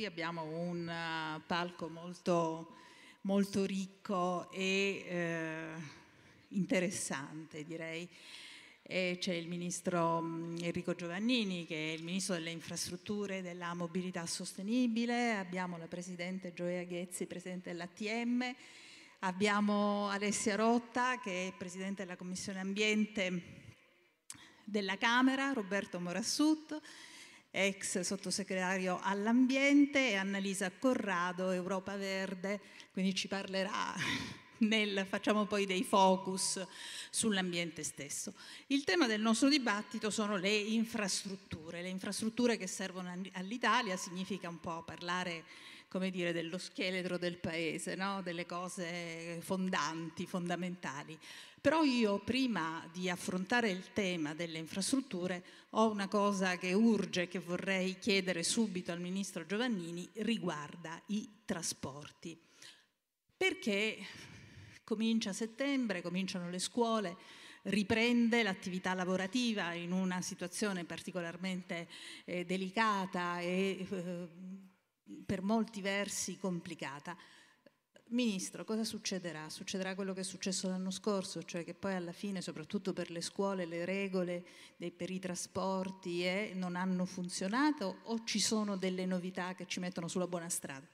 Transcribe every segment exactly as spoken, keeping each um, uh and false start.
qui abbiamo un uh, palco molto, molto ricco e eh, interessante, direi. E c'è il ministro Enrico Giovannini, che è il ministro delle infrastrutture e della mobilità sostenibile, abbiamo la presidente Gioia Ghezzi, presidente dell'A T M, abbiamo Alessia Rotta, che è presidente della Commissione Ambiente della Camera, Roberto Morassut, ex sottosegretario all'ambiente, e Annalisa Corrado, Europa Verde, quindi ci parlerà, nel, facciamo poi dei focus sull'ambiente stesso. Il tema del nostro dibattito sono le infrastrutture, le infrastrutture che servono all'Italia, significa un po' parlare, come dire, dello scheletro del paese, no? Delle cose fondanti, fondamentali. Però io, prima di affrontare il tema delle infrastrutture, ho una cosa che urge, che vorrei chiedere subito al ministro Giovannini, riguarda i trasporti. Perché comincia a settembre, cominciano le scuole, riprende l'attività lavorativa in una situazione particolarmente eh, delicata e eh, per molti versi complicata. Ministro, cosa succederà? Succederà quello che è successo l'anno scorso, cioè che poi alla fine, soprattutto per le scuole, le regole dei, per i trasporti eh, non hanno funzionato, o ci sono delle novità che ci mettono sulla buona strada?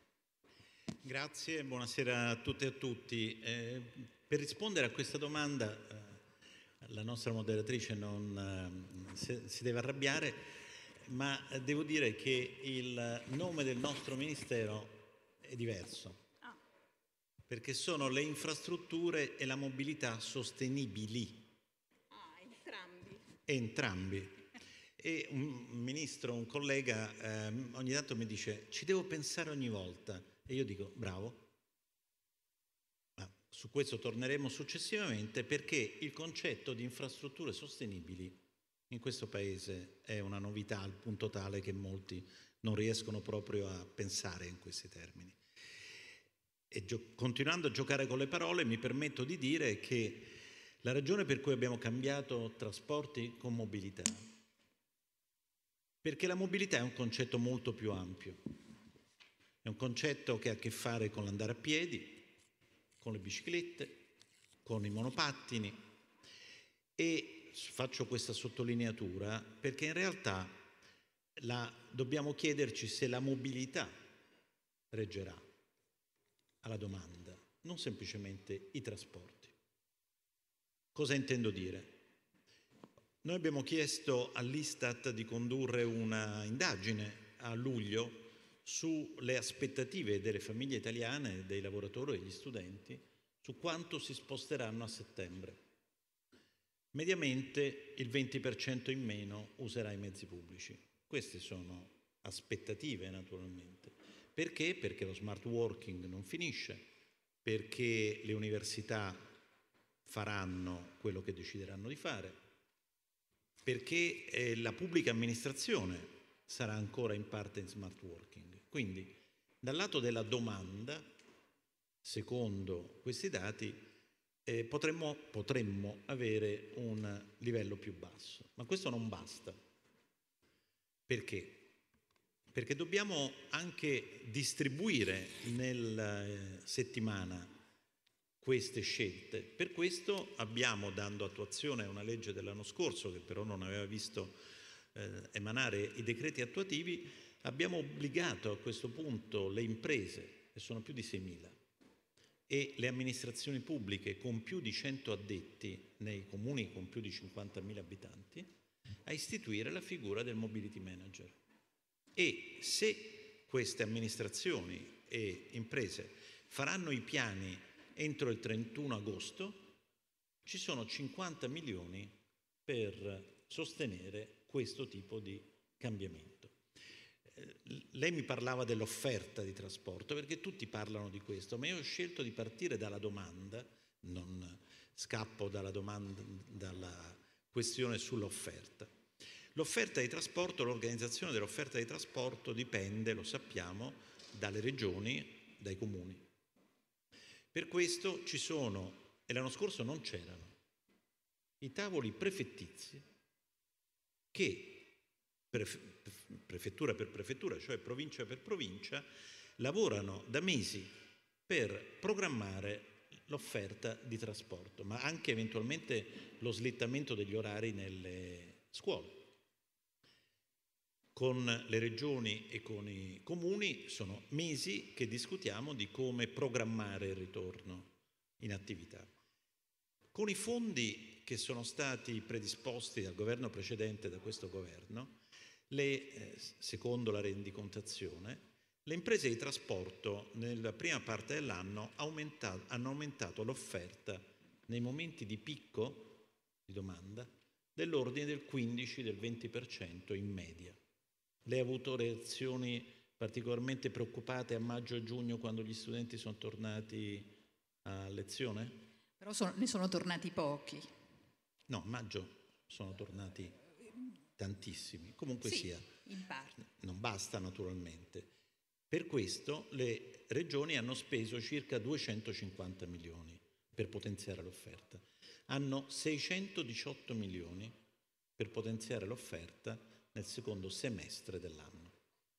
Grazie, buonasera a tutte e a tutti. Eh, per rispondere a questa domanda, eh, la nostra moderatrice non eh, si, si deve arrabbiare, ma devo dire che il nome del nostro Ministero è diverso. Perché sono le infrastrutture e la mobilità sostenibili. Ah, entrambi. Entrambi. E un ministro, un collega, eh, ogni tanto mi dice: ci devo pensare ogni volta. E io dico: bravo. Ma su questo torneremo successivamente, perché il concetto di infrastrutture sostenibili in questo Paese è una novità, al punto tale che molti non riescono proprio a pensare in questi termini. E continuando a giocare con le parole, mi permetto di dire che la ragione per cui abbiamo cambiato trasporti con mobilità, perché la mobilità è un concetto molto più ampio, è un concetto che ha a che fare con l'andare a piedi, con le biciclette, con i monopattini, e faccio questa sottolineatura perché in realtà la, dobbiamo chiederci se la mobilità reggerà alla domanda, non semplicemente i trasporti. Cosa intendo dire? Noi abbiamo chiesto all'Istat di condurre una indagine a luglio sulle aspettative delle famiglie italiane, dei lavoratori e degli studenti, su quanto si sposteranno a settembre. Mediamente il venti per cento in meno userà i mezzi pubblici. Queste sono aspettative, naturalmente. Perché? Perché lo smart working non finisce, perché le università faranno quello che decideranno di fare, perché eh, la pubblica amministrazione sarà ancora in parte in smart working. Quindi, dal lato della domanda, secondo questi dati, eh, potremmo, potremmo avere un livello più basso. Ma questo non basta. Perché? Perché dobbiamo anche distribuire nella settimana queste scelte. Per questo abbiamo, dando attuazione a una legge dell'anno scorso, che però non aveva visto eh, emanare i decreti attuativi, abbiamo obbligato a questo punto le imprese, che sono più di seimila, e le amministrazioni pubbliche con più di cento addetti nei comuni con più di cinquantamila abitanti, a istituire la figura del mobility manager. E se queste amministrazioni e imprese faranno i piani entro il trentuno agosto, ci sono cinquanta milioni per sostenere questo tipo di cambiamento. Eh, lei mi parlava dell'offerta di trasporto, perché tutti parlano di questo, ma io ho scelto di partire dalla domanda, non scappo dalla domanda, dalla questione sull'offerta. L'offerta di trasporto, l'organizzazione dell'offerta di trasporto dipende, lo sappiamo, dalle regioni, dai comuni. Per questo ci sono, e l'anno scorso non c'erano, i tavoli prefettizi che prefettura per prefettura, cioè provincia per provincia, lavorano da mesi per programmare l'offerta di trasporto, ma anche eventualmente lo slittamento degli orari nelle scuole. Con le regioni e con i comuni sono mesi che discutiamo di come programmare il ritorno in attività. Con i fondi che sono stati predisposti dal governo precedente, da questo governo, le, eh, secondo la rendicontazione, le imprese di trasporto nella prima parte dell'anno aumentato, hanno aumentato l'offerta nei momenti di picco di domanda dell'ordine del quindici del venti per cento in media. Lei ha avuto reazioni particolarmente preoccupate a maggio e giugno quando gli studenti sono tornati a lezione? Però sono, ne sono tornati pochi. No, a maggio sono tornati tantissimi. Comunque sì, sia, in parte. Non basta naturalmente. Per questo le regioni hanno speso circa duecentocinquanta milioni per potenziare l'offerta. Hanno seicentodiciotto milioni per potenziare l'offerta nel secondo semestre dell'anno.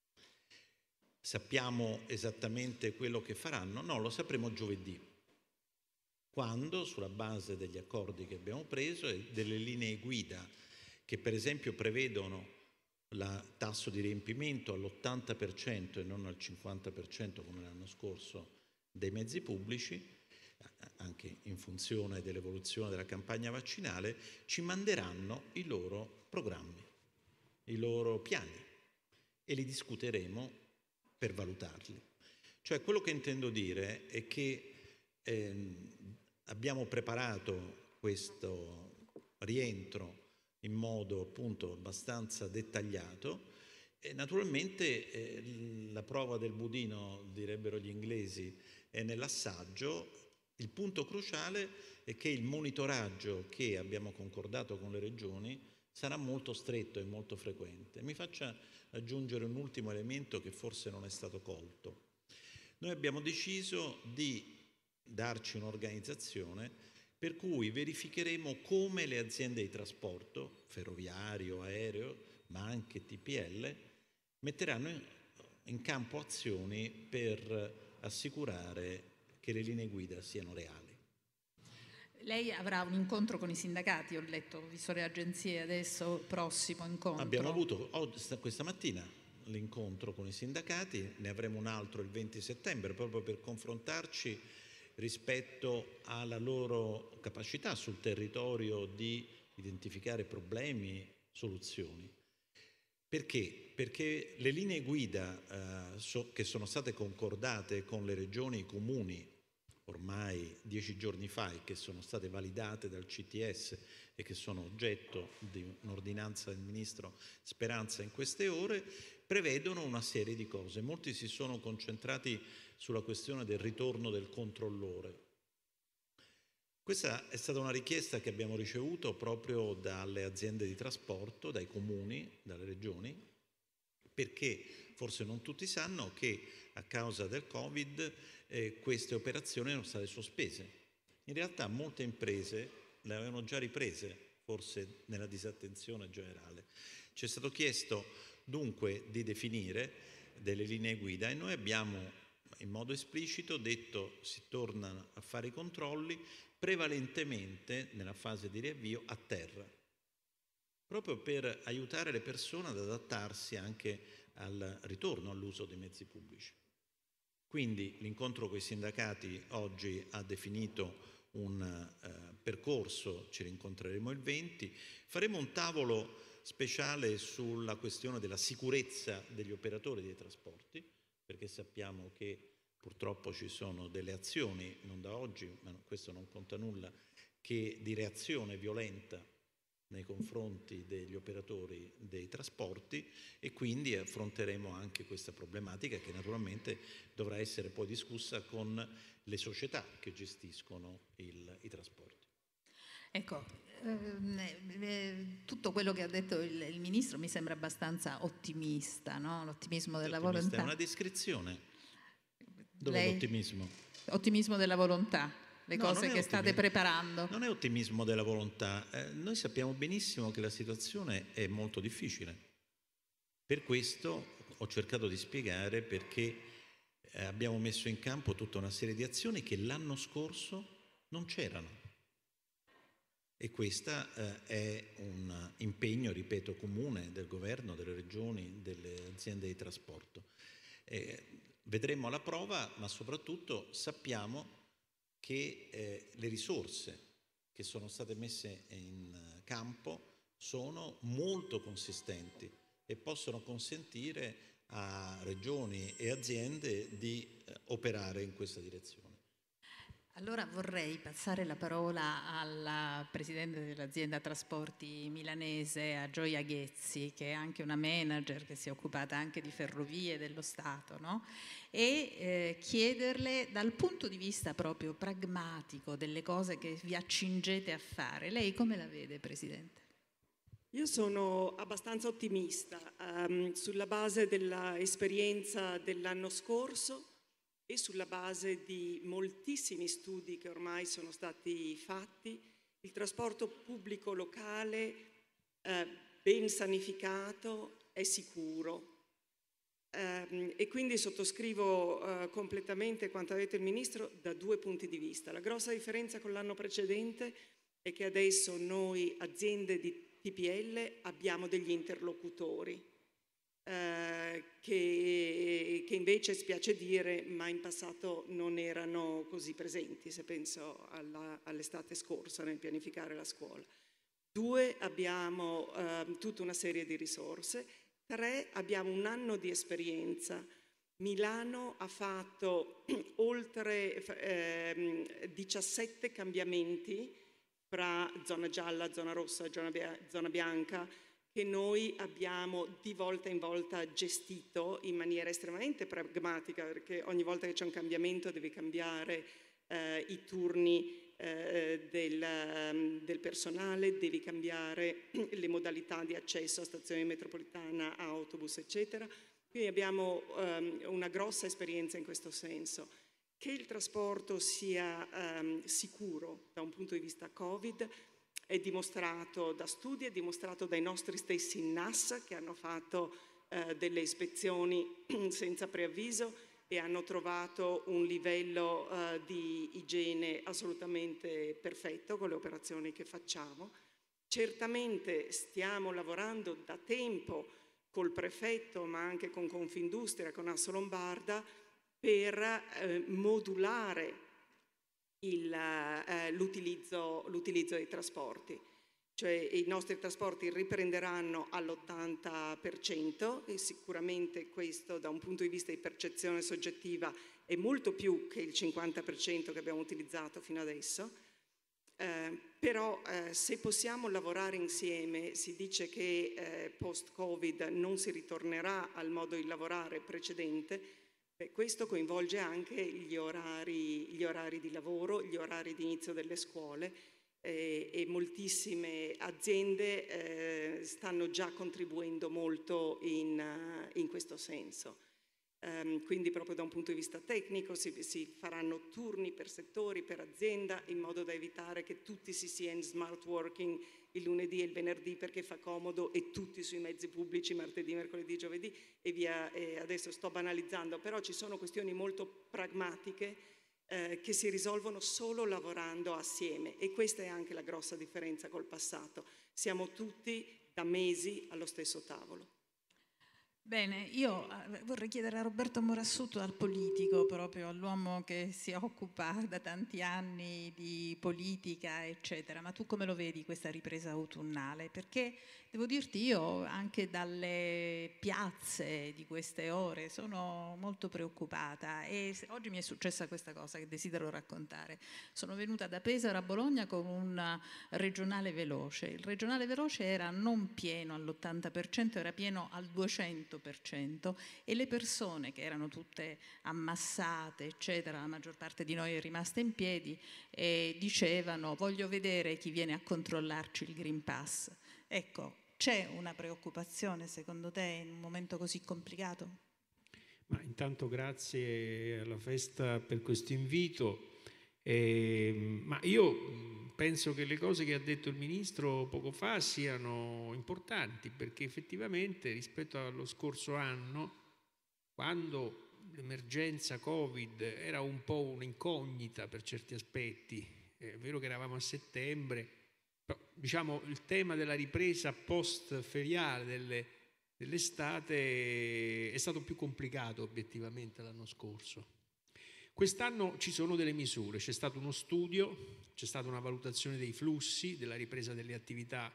Sappiamo esattamente quello che faranno? No, lo sapremo giovedì, quando, sulla base degli accordi che abbiamo preso e delle linee guida che per esempio prevedono il tasso di riempimento all'ottanta per cento e non al cinquanta per cento come l'anno scorso dei mezzi pubblici, anche in funzione dell'evoluzione della campagna vaccinale, ci manderanno i loro programmi, i loro piani e li discuteremo per valutarli. Cioè, quello che intendo dire è che ehm, abbiamo preparato questo rientro in modo appunto abbastanza dettagliato e naturalmente eh, la prova del budino, direbbero gli inglesi, è nell'assaggio. Il punto cruciale è che il monitoraggio che abbiamo concordato con le regioni sarà molto stretto e molto frequente. Mi faccia aggiungere un ultimo elemento che forse non è stato colto. Noi abbiamo deciso di darci un'organizzazione per cui verificheremo come le aziende di trasporto, ferroviario, aereo, ma anche T P L, metteranno in campo azioni per assicurare che le linee guida siano reali. Lei avrà un incontro con i sindacati, ho letto, ho visto le agenzie adesso, prossimo incontro. Abbiamo avuto questa mattina l'incontro con i sindacati, ne avremo un altro il venti settembre, proprio per confrontarci rispetto alla loro capacità sul territorio di identificare problemi, soluzioni. Perché? Perché le linee guida eh, so, che sono state concordate con le regioni e i comuni ormai dieci giorni fa e che sono state validate dal C T S e che sono oggetto di un'ordinanza del Ministro Speranza in queste ore, prevedono una serie di cose. Molti si sono concentrati sulla questione del ritorno del controllore. Questa è stata una richiesta che abbiamo ricevuto proprio dalle aziende di trasporto, dai comuni, dalle regioni, perché forse non tutti sanno che a causa del Covid eh, queste operazioni erano state sospese. In realtà molte imprese le avevano già riprese, forse nella disattenzione generale. Ci è stato chiesto dunque di definire delle linee guida e noi abbiamo in modo esplicito detto si tornano a fare i controlli prevalentemente nella fase di riavvio a terra, proprio per aiutare le persone ad adattarsi anche al ritorno all'uso dei mezzi pubblici. Quindi l'incontro con i sindacati oggi ha definito un eh, percorso, ci rincontreremo il venti, faremo un tavolo speciale sulla questione della sicurezza degli operatori dei trasporti, perché sappiamo che purtroppo ci sono delle azioni, non da oggi, ma questo non conta nulla, che di reazione violenta nei confronti degli operatori dei trasporti e quindi affronteremo anche questa problematica che naturalmente dovrà essere poi discussa con le società che gestiscono il, i trasporti. Ecco, ehm, tutto quello che ha detto il, il Ministro mi sembra abbastanza ottimista, no? L'ottimismo della L'ottimista volontà. È una descrizione. Dove Lei... è l'ottimismo? Ottimismo della volontà, le no, cose che state preparando. Non è ottimismo della volontà. Eh, noi sappiamo benissimo che la situazione è molto difficile. Per questo ho cercato di spiegare perché eh, abbiamo messo in campo tutta una serie di azioni che l'anno scorso non c'erano. E questo eh, è un impegno, ripeto, comune del governo, delle regioni, delle aziende di trasporto. Eh, vedremo la prova, ma soprattutto sappiamo che eh, le risorse che sono state messe in campo sono molto consistenti e possono consentire a regioni e aziende di eh, operare in questa direzione. Allora vorrei passare la parola alla Presidente dell'azienda trasporti milanese, a Gioia Ghezzi, che è anche una manager che si è occupata anche di ferrovie dello Stato, no? E eh, chiederle dal punto di vista proprio pragmatico delle cose che vi accingete a fare. Lei come la vede, Presidente? Io sono abbastanza ottimista um, sulla base dell'esperienza dell'anno scorso e sulla base di moltissimi studi che ormai sono stati fatti. Il trasporto pubblico locale eh, ben sanificato è sicuro. Um, e quindi sottoscrivo uh, completamente quanto ha detto il Ministro da due punti di vista. La grossa differenza con l'anno precedente è che adesso noi, aziende di T P L, abbiamo degli interlocutori eh, che, che invece, spiace dire, ma in passato non erano così presenti, se penso alla, all'estate scorsa nel pianificare la scuola. Due, abbiamo eh, tutta una serie di risorse. Tre, abbiamo un anno di esperienza. Milano ha fatto oltre eh, diciassette cambiamenti fra zona gialla, zona rossa, zona bianca, che noi abbiamo di volta in volta gestito in maniera estremamente pragmatica, perché ogni volta che c'è un cambiamento devi cambiare eh, i turni eh, del, del personale, devi cambiare le modalità di accesso a stazione metropolitana, autobus, eccetera. Quindi abbiamo um, una grossa esperienza in questo senso. Che il trasporto sia um, sicuro da un punto di vista Covid è dimostrato da studi, è dimostrato dai nostri stessi N A S che hanno fatto uh, delle ispezioni senza preavviso e hanno trovato un livello uh, di igiene assolutamente perfetto con le operazioni che facciamo. Certamente stiamo lavorando da tempo col prefetto, ma anche con Confindustria, con Asso Lombarda, per eh, modulare eh, l'utilizzo, l'utilizzo dei trasporti. Cioè i nostri trasporti riprenderanno all'ottanta per cento e sicuramente questo da un punto di vista di percezione soggettiva è molto più che il cinquanta per cento che abbiamo utilizzato fino adesso. Eh, però eh, se possiamo lavorare insieme, si dice che eh, post-Covid non si ritornerà al modo di lavorare precedente, beh, questo coinvolge anche gli orari, gli orari di lavoro, gli orari di inizio delle scuole eh, e moltissime aziende eh, stanno già contribuendo molto in, uh, in questo senso. Um, quindi proprio da un punto di vista tecnico si, si faranno turni per settori, per azienda, in modo da evitare che tutti si sia in smart working il lunedì e il venerdì perché fa comodo e tutti sui mezzi pubblici martedì, mercoledì, giovedì e via. E adesso sto banalizzando, però ci sono questioni molto pragmatiche eh, che si risolvono solo lavorando assieme e questa è anche la grossa differenza col passato. Siamo tutti da mesi allo stesso tavolo. Bene, io vorrei chiedere a Roberto Morassuto, al politico, proprio all'uomo che si occupa da tanti anni di politica, eccetera, ma tu come lo vedi questa ripresa autunnale? Perché devo dirti, io anche dalle piazze di queste ore sono molto preoccupata e oggi mi è successa questa cosa che desidero raccontare. Sono venuta da Pesaro a Bologna con un regionale veloce. Il regionale veloce era non pieno all'ottanta per cento, era pieno al duecento per cento e le persone che erano tutte ammassate, eccetera, la maggior parte di noi è rimasta in piedi e dicevano: voglio vedere chi viene a controllarci il Green Pass. Ecco, c'è una preoccupazione secondo te in un momento così complicato? Ma intanto grazie alla Festa per questo invito. Eh, ma io penso che le cose che ha detto il Ministro poco fa siano importanti, perché effettivamente rispetto allo scorso anno, quando l'emergenza Covid era un po' un'incognita per certi aspetti, è vero che eravamo a settembre, però diciamo il tema della ripresa post-feriale delle, dell'estate è stato più complicato obiettivamente l'anno scorso. Quest'anno ci sono delle misure, c'è stato uno studio, c'è stata una valutazione dei flussi, della ripresa delle attività,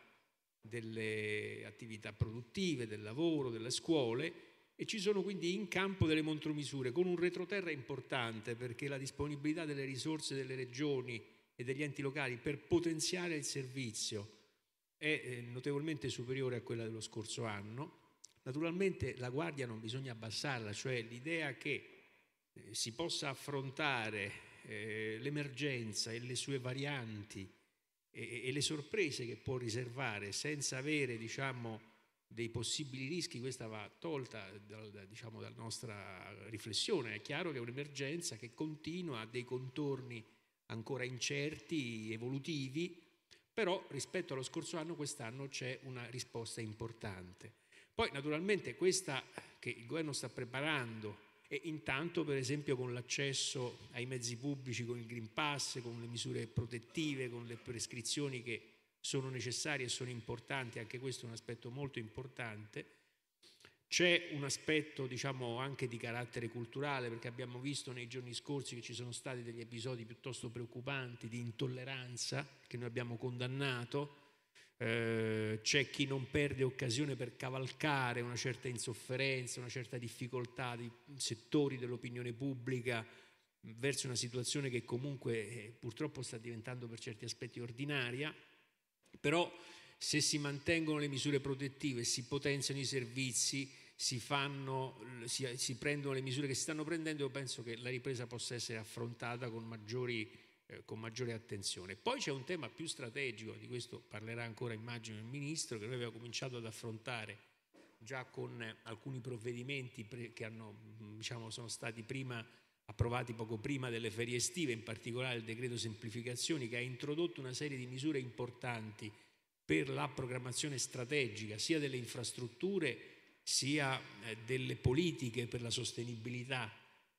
delle attività produttive, del lavoro, delle scuole, e ci sono quindi in campo delle contromisure con un retroterra importante, perché la disponibilità delle risorse delle regioni e degli enti locali per potenziare il servizio è notevolmente superiore a quella dello scorso anno. Naturalmente la guardia non bisogna abbassarla, cioè l'idea che si possa affrontare eh, l'emergenza e le sue varianti e, e le sorprese che può riservare senza avere, diciamo, dei possibili rischi, questa va tolta dal, diciamo, dalla nostra riflessione. È chiaro che è un'emergenza che continua, ha dei contorni ancora incerti, evolutivi, però rispetto allo scorso anno, quest'anno c'è una risposta importante. Poi naturalmente questa che il governo sta preparando, e intanto per esempio con l'accesso ai mezzi pubblici, con il Green Pass, con le misure protettive, con le prescrizioni che sono necessarie e sono importanti, anche questo è un aspetto molto importante. C'è un aspetto, diciamo, anche di carattere culturale, perché abbiamo visto nei giorni scorsi che ci sono stati degli episodi piuttosto preoccupanti di intolleranza che noi abbiamo condannato. Eh, c'è chi non perde occasione per cavalcare una certa insofferenza, una certa difficoltà di settori dell'opinione pubblica verso una situazione che comunque eh, purtroppo sta diventando per certi aspetti ordinaria. Però se si mantengono le misure protettive, si potenziano i servizi, si, fanno, si, si prendono le misure che si stanno prendendo, io penso che la ripresa possa essere affrontata con maggiori con maggiore attenzione. Poi c'è un tema più strategico, di questo parlerà ancora immagino il Ministro, che noi abbiamo cominciato ad affrontare già con alcuni provvedimenti che hanno, diciamo, sono stati prima approvati poco prima delle ferie estive, in particolare il decreto semplificazioni, che ha introdotto una serie di misure importanti per la programmazione strategica sia delle infrastrutture sia delle politiche per la sostenibilità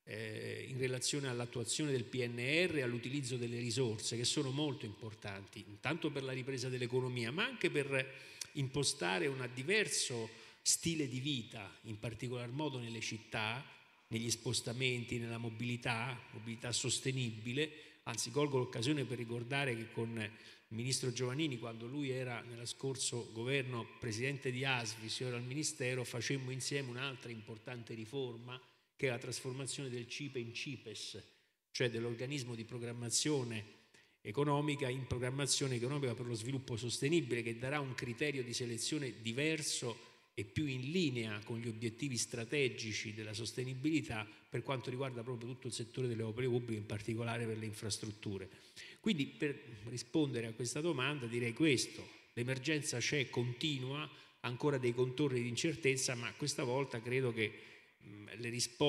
Eh, in relazione all'attuazione del P N R e all'utilizzo delle risorse, che sono molto importanti, intanto per la ripresa dell'economia, ma anche per impostare un diverso stile di vita, in particolar modo nelle città, negli spostamenti, nella mobilità, mobilità sostenibile. Anzi, colgo l'occasione per ricordare che con il Ministro Giovannini, quando lui era nello scorso governo presidente di A S V I, io ero al Ministero, facemmo insieme un'altra importante riforma, che è la trasformazione del C I P E in C I P E S, cioè dell'organismo di programmazione economica in programmazione economica per lo sviluppo sostenibile, che darà un criterio di selezione diverso e più in linea con gli obiettivi strategici della sostenibilità per quanto riguarda proprio tutto il settore delle opere pubbliche, in particolare per le infrastrutture. Quindi, per rispondere a questa domanda direi questo: l'emergenza c'è, continua, ancora dei contorni di incertezza, ma questa volta credo che le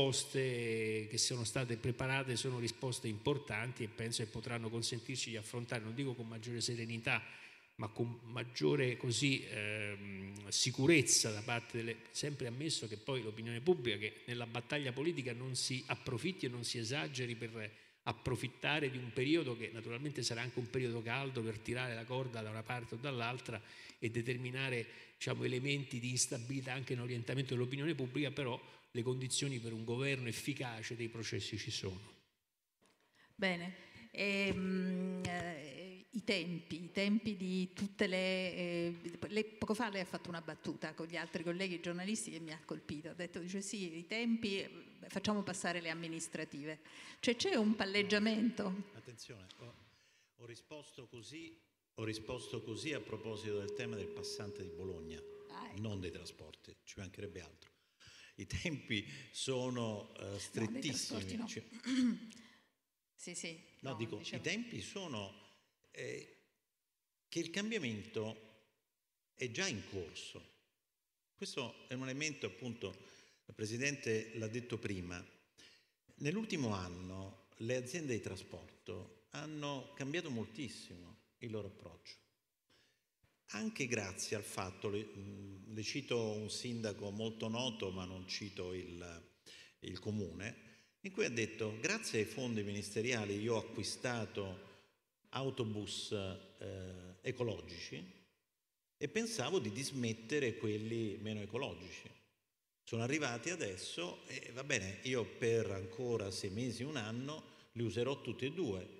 risposte che sono state preparate sono risposte importanti e penso che potranno consentirci di affrontare, non dico con maggiore serenità, ma con maggiore così ehm, sicurezza da parte delle, sempre ammesso che poi l'opinione pubblica, che nella battaglia politica non si approfitti e non si esageri per approfittare di un periodo che naturalmente sarà anche un periodo caldo per tirare la corda da una parte o dall'altra e determinare, diciamo, elementi di instabilità anche nell'orientamento dell'opinione pubblica, però le condizioni per un governo efficace dei processi ci sono. Bene, e, um, eh, i tempi, i tempi di tutte le, eh, le... Poco fa lei ha fatto una battuta con gli altri colleghi giornalisti che mi ha colpito, ha detto, dice sì, i tempi, facciamo passare le amministrative. Cioè c'è un palleggiamento? Attenzione, ho, ho, risposto così, ho risposto così a proposito del tema del passante di Bologna, ah, ecco. Non dei trasporti, ci mancherebbe altro. I tempi sono uh, strettissimi. No, cioè, sì, sì. No, no dico, diciamo... i tempi sono eh, che il cambiamento è già in corso. Questo è un elemento, appunto, il Presidente l'ha detto prima. Nell'ultimo anno le aziende di trasporto hanno cambiato moltissimo. il loro approccio. Anche grazie al fatto, le, le cito un sindaco molto noto, ma non cito il, il comune, in cui ha detto: grazie ai fondi ministeriali io ho acquistato autobus eh, ecologici e pensavo di dismettere quelli meno ecologici. Sono arrivati adesso e va bene, io per ancora sei mesi, un anno, li userò tutti e due.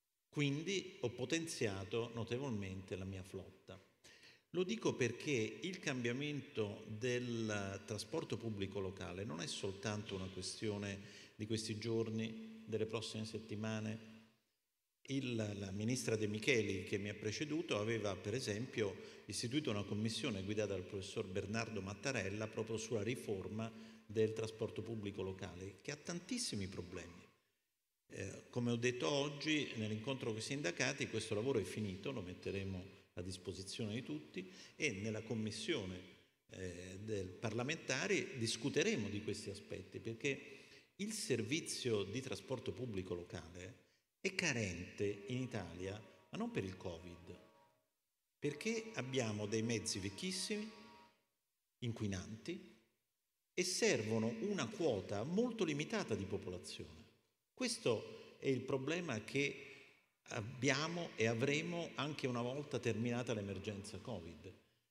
Quindi ho potenziato notevolmente la mia flotta. Lo dico perché il cambiamento del trasporto pubblico locale non è soltanto una questione di questi giorni, delle prossime settimane. Il, la ministra De Micheli, che mi ha preceduto, aveva per esempio istituito una commissione guidata dal professor Bernardo Mattarella proprio sulla riforma del trasporto pubblico locale, che ha tantissimi problemi. Eh, come ho detto oggi nell'incontro con i sindacati, questo lavoro è finito, lo metteremo a disposizione di tutti e nella commissione eh, del parlamentari discuteremo di questi aspetti, perché il servizio di trasporto pubblico locale è carente in Italia, ma non per il Covid, perché abbiamo dei mezzi vecchissimi, inquinanti, e servono una quota molto limitata di popolazione. Questo è il problema che abbiamo e avremo anche una volta terminata l'emergenza Covid.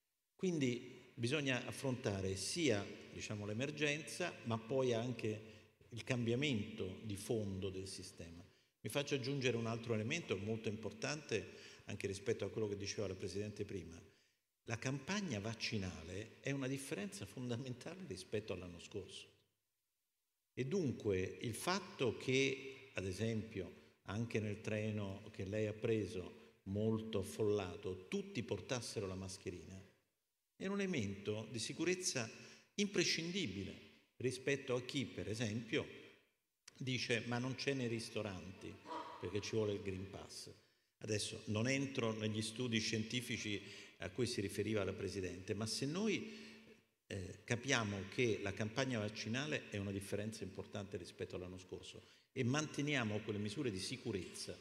Quindi bisogna affrontare sia, diciamo, l'emergenza, ma poi anche il cambiamento di fondo del sistema. Mi faccio aggiungere un altro elemento molto importante anche rispetto a quello che diceva la Presidente prima. La campagna vaccinale è una differenza fondamentale rispetto all'anno scorso. E dunque il fatto che, ad esempio, anche nel treno che lei ha preso, molto affollato, tutti portassero la mascherina, è un elemento di sicurezza imprescindibile rispetto a chi, per esempio, dice ma non c'è nei ristoranti perché ci vuole il Green Pass. Adesso non entro negli studi scientifici a cui si riferiva la Presidente, ma se noi eh, capiamo che la campagna vaccinale è una differenza importante rispetto all'anno scorso e manteniamo quelle misure di sicurezza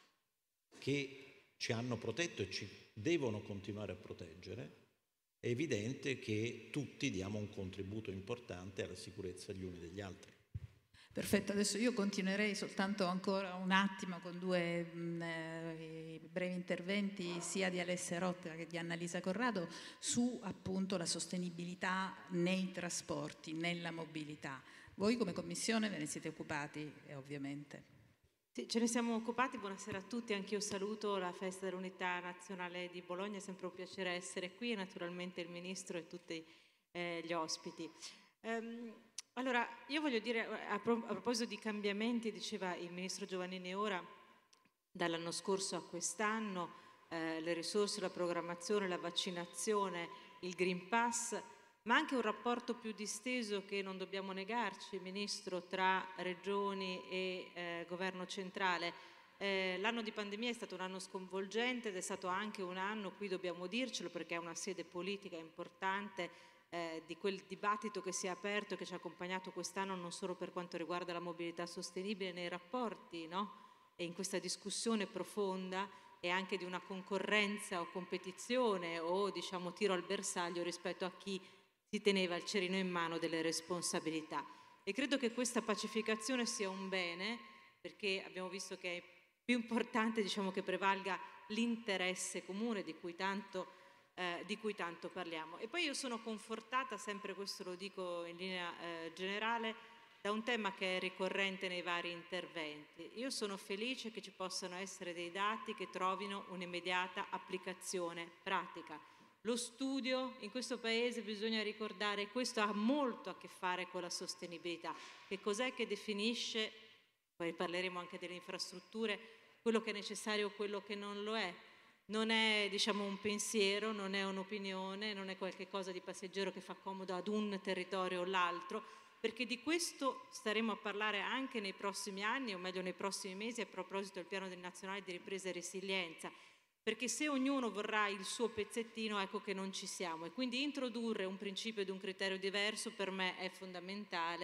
che ci hanno protetto e ci devono continuare a proteggere, è evidente che tutti diamo un contributo importante alla sicurezza gli uni degli altri. Perfetto, adesso io continuerei soltanto ancora un attimo con due mh, eh, brevi interventi sia di Alessia Rotta che di Annalisa Corrado su appunto la sostenibilità nei trasporti, nella mobilità. Voi come Commissione ve ne siete occupati, eh, ovviamente. Sì, ce ne siamo occupati, buonasera a tutti, anch'io saluto la Festa dell'Unità Nazionale di Bologna, è sempre un piacere essere qui e naturalmente il Ministro e tutti eh, gli ospiti. Um, Allora, io voglio dire, a, pro- a proposito di cambiamenti, diceva il Ministro Giovannini ora, dall'anno scorso a quest'anno, eh, le risorse, la programmazione, la vaccinazione, il Green Pass, ma anche un rapporto più disteso che non dobbiamo negarci, Ministro, tra regioni e eh, governo centrale. Eh, l'anno di pandemia è stato un anno sconvolgente ed è stato anche un anno, qui dobbiamo dircelo perché è una sede politica importante, Eh, di quel dibattito che si è aperto e che ci ha accompagnato quest'anno non solo per quanto riguarda la mobilità sostenibile nei rapporti, no? E in questa discussione profonda e anche di una concorrenza o competizione o diciamo tiro al bersaglio rispetto a chi si teneva il cerino in mano delle responsabilità. E credo che questa pacificazione sia un bene, perché abbiamo visto che è più importante diciamo che prevalga l'interesse comune di cui tanto Eh, di cui tanto parliamo. E poi io sono confortata, sempre questo lo dico in linea eh, generale, da un tema che è ricorrente nei vari interventi. Io sono felice che ci possano essere dei dati che trovino un'immediata applicazione pratica. Lo studio in questo Paese, bisogna ricordare, questo ha molto a che fare con la sostenibilità. Che cos'è che definisce, poi parleremo anche delle infrastrutture, quello che è necessario o quello che non lo è. Non è diciamo, un pensiero, non è un'opinione, non è qualche cosa di passeggero che fa comodo ad un territorio o l'altro, perché di questo staremo a parlare anche nei prossimi anni, o meglio nei prossimi mesi, a proposito del Piano Nazionale di Ripresa e Resilienza, perché se ognuno vorrà il suo pezzettino, ecco che non ci siamo. E quindi introdurre un principio ed un criterio diverso per me è fondamentale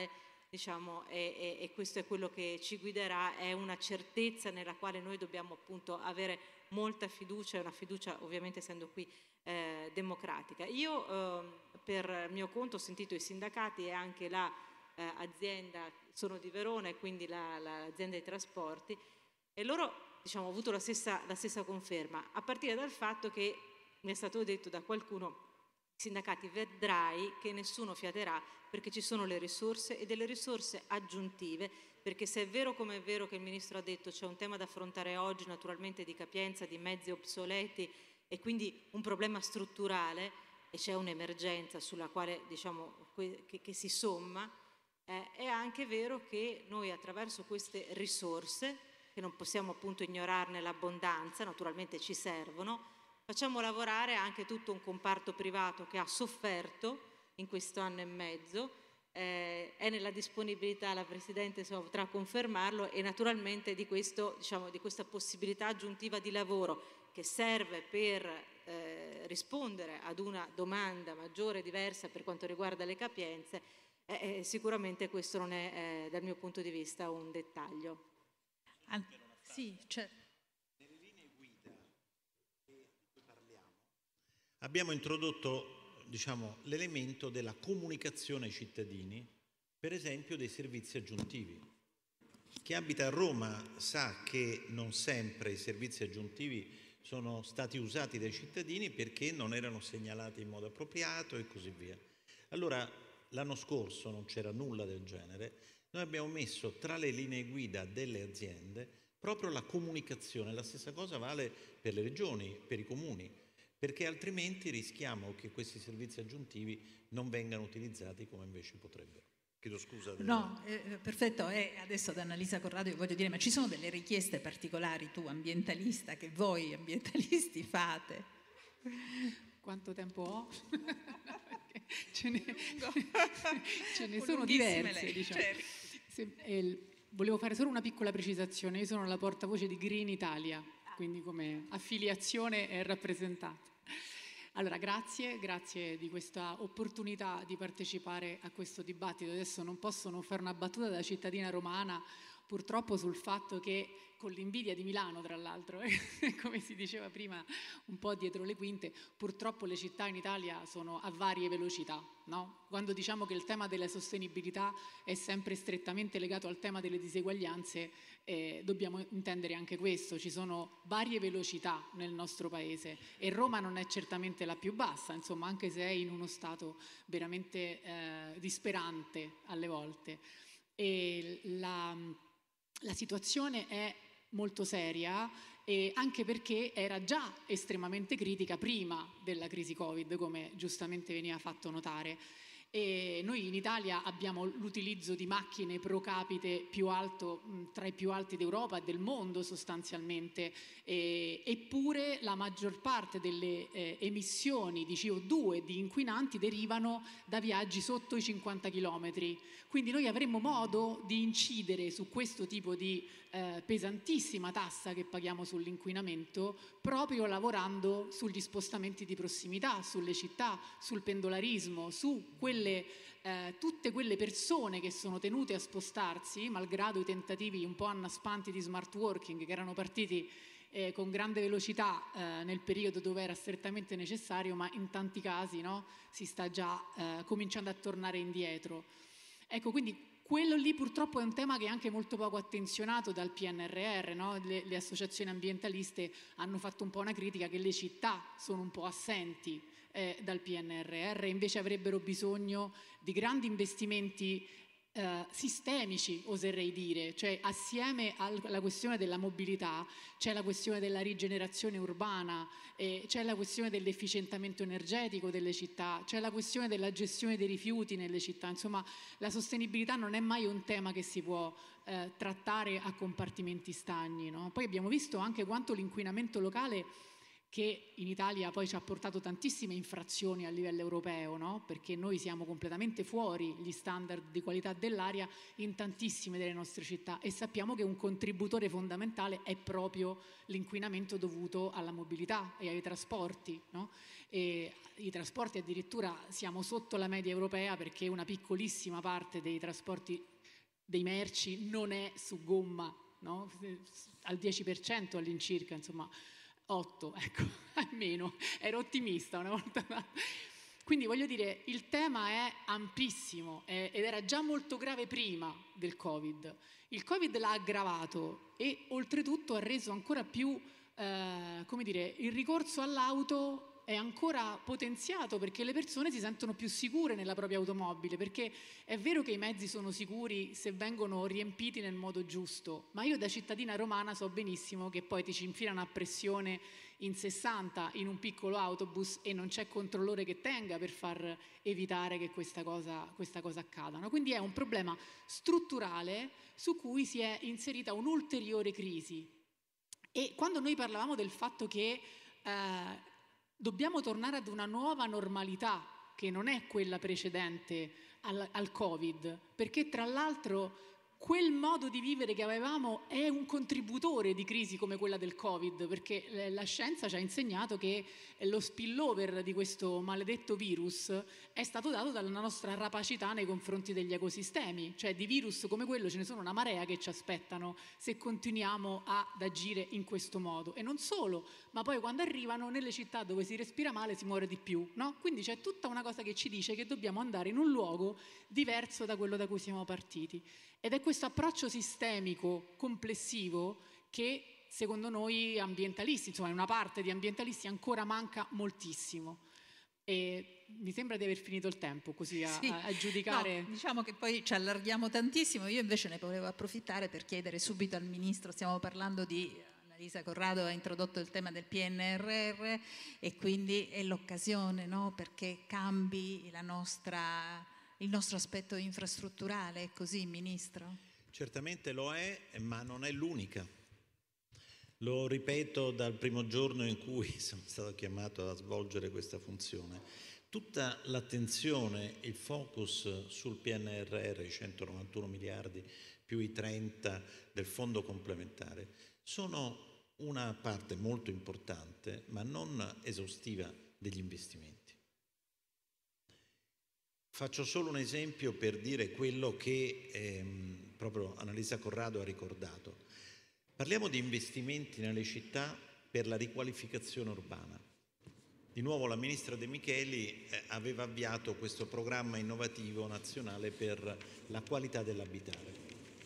diciamo, e, e, e questo è quello che ci guiderà, è una certezza nella quale noi dobbiamo appunto avere molta fiducia, e una fiducia ovviamente essendo qui eh, democratica. Io eh, per mio conto ho sentito i sindacati e anche l'azienda, eh, sono di Verona e quindi la, la, l'azienda dei trasporti, e loro, diciamo, ho avuto la stessa, la stessa conferma, a partire dal fatto che mi è stato detto da qualcuno: sindacati, vedrai che nessuno fiaterà perché ci sono le risorse e delle risorse aggiuntive, perché se è vero come è vero che il Ministro ha detto c'è un tema da affrontare oggi naturalmente di capienza, di mezzi obsoleti e quindi un problema strutturale, e c'è un'emergenza sulla quale, diciamo, che, che si somma, eh, è anche vero che noi attraverso queste risorse, che non possiamo appunto ignorarne l'abbondanza, naturalmente ci servono, facciamo lavorare anche tutto un comparto privato che ha sofferto in questo anno e mezzo, eh, è nella disponibilità, la Presidente insomma, potrà confermarlo, e naturalmente di, questo, diciamo, di questa possibilità aggiuntiva di lavoro che serve per eh, rispondere ad una domanda maggiore e diversa per quanto riguarda le capienze, eh, eh, sicuramente questo non è eh, dal mio punto di vista un dettaglio. An- sì, c'è. Abbiamo introdotto, diciamo, l'elemento della comunicazione ai cittadini, per esempio dei servizi aggiuntivi. Chi abita a Roma sa che non sempre i servizi aggiuntivi sono stati usati dai cittadini perché non erano segnalati in modo appropriato e così via. Allora, l'anno scorso non c'era nulla del genere, noi abbiamo messo tra le linee guida delle aziende proprio la comunicazione. La stessa cosa vale per le regioni, per i comuni, perché altrimenti rischiamo che questi servizi aggiuntivi non vengano utilizzati come invece potrebbero. Chiedo scusa. Del... No, eh, perfetto. E adesso ad Annalisa Corrado io voglio dire, ma ci sono delle richieste particolari, tu ambientalista, che voi ambientalisti fate? Quanto tempo ho? ce ne, ce ne sono diverse, diciamo. Certo. Se, eh, volevo fare solo una piccola precisazione. Io sono la portavoce di Green Italia, quindi come affiliazione è rappresentata. Allora, grazie, grazie di questa opportunità di partecipare a questo dibattito. Adesso non posso non fare una battuta da cittadina romana, purtroppo sul fatto che, con l'invidia di Milano tra l'altro, come si diceva prima un po' dietro le quinte, purtroppo le città in Italia sono a varie velocità, no? Quando diciamo che il tema della sostenibilità è sempre strettamente legato al tema delle diseguaglianze, eh, dobbiamo intendere anche questo: ci sono varie velocità nel nostro paese e Roma non è certamente la più bassa, insomma, anche se è in uno stato veramente eh, disperante alle volte. E la, la situazione è molto seria, e anche perché era già estremamente critica prima della crisi Covid, come giustamente veniva fatto notare. E noi in Italia abbiamo l'utilizzo di macchine pro capite più alto, tra i più alti d'Europa e del mondo sostanzialmente, e, eppure la maggior parte delle eh, emissioni di C O due e di inquinanti derivano da viaggi sotto i cinquanta chilometri. Quindi noi avremmo modo di incidere su questo tipo di eh, pesantissima tassa che paghiamo sull'inquinamento proprio lavorando sugli spostamenti di prossimità, sulle città, sul pendolarismo, su quelle, eh, tutte quelle persone che sono tenute a spostarsi, malgrado i tentativi un po' annaspanti di smart working che erano partiti eh, con grande velocità eh, nel periodo dove era strettamente necessario, ma in tanti casi, no, si sta già eh, cominciando a tornare indietro. Ecco, quindi quello lì purtroppo è un tema che è anche molto poco attenzionato dal P N R R, no? le, le associazioni ambientaliste hanno fatto un po' una critica che le città sono un po' assenti eh, dal P N R R, invece avrebbero bisogno di grandi investimenti eh, sistemici, oserei dire, cioè assieme alla questione della mobilità c'è la questione della rigenerazione urbana, eh, c'è la questione dell'efficientamento energetico delle città, c'è la questione della gestione dei rifiuti nelle città. Insomma, la sostenibilità non è mai un tema che si può eh, trattare a compartimenti stagni, no? Poi abbiamo visto anche quanto l'inquinamento locale, che in Italia poi ci ha portato tantissime infrazioni a livello europeo, no? Perché noi siamo completamente fuori gli standard di qualità dell'aria in tantissime delle nostre città, e sappiamo che un contributore fondamentale è proprio l'inquinamento dovuto alla mobilità e ai trasporti, no? E i trasporti addirittura siamo sotto la media europea, perché una piccolissima parte dei trasporti dei merci non è su gomma, no? Al dieci per cento all'incirca, insomma, otto, ecco, almeno, ero ottimista una volta. Quindi voglio dire, il tema è ampissimo è, ed era già molto grave prima del Covid. Il Covid l'ha aggravato e oltretutto ha reso ancora più, eh, come dire, il ricorso all'auto è ancora potenziato perché le persone si sentono più sicure nella propria automobile, perché è vero che i mezzi sono sicuri se vengono riempiti nel modo giusto, ma io da cittadina romana so benissimo che poi ti ci infilano a pressione in sessanta in un piccolo autobus e non c'è controllore che tenga per far evitare che questa cosa, questa cosa accada. No? Quindi è un problema strutturale su cui si è inserita un'ulteriore crisi. E quando noi parlavamo del fatto che eh, dobbiamo tornare ad una nuova normalità che non è quella precedente al, al Covid, perché tra l'altro quel modo di vivere che avevamo è un contributore di crisi come quella del Covid, perché la scienza ci ha insegnato che lo spillover di questo maledetto virus è stato dato dalla nostra rapacità nei confronti degli ecosistemi, cioè di virus come quello ce ne sono una marea che ci aspettano se continuiamo ad agire in questo modo. E non solo, ma poi quando arrivano nelle città dove si respira male si muore di più, no? Quindi c'è tutta una cosa che ci dice che dobbiamo andare in un luogo diverso da quello da cui siamo partiti. Ed è questo approccio sistemico, complessivo, che secondo noi ambientalisti, insomma in una parte di ambientalisti ancora manca moltissimo. E mi sembra di aver finito il tempo così a, sì. a giudicare. No, diciamo che poi ci allarghiamo tantissimo, io invece ne volevo approfittare per chiedere subito al Ministro, stiamo parlando di... Annalisa Corrado ha introdotto il tema del P N R R e quindi è l'occasione, no, perché cambi la nostra... il nostro aspetto infrastrutturale, è così, Ministro? Certamente lo è, ma non è l'unica. Lo ripeto dal primo giorno in cui sono stato chiamato a svolgere questa funzione. Tutta l'attenzione, il focus sul P N R R, i centonovantuno miliardi più i trenta del fondo complementare, sono una parte molto importante, ma non esaustiva degli investimenti. Faccio solo un esempio per dire quello che ehm, proprio Annalisa Corrado ha ricordato. Parliamo di investimenti nelle città per la riqualificazione urbana. Di nuovo la Ministra De Micheli eh, aveva avviato questo programma innovativo nazionale per la qualità dell'abitare.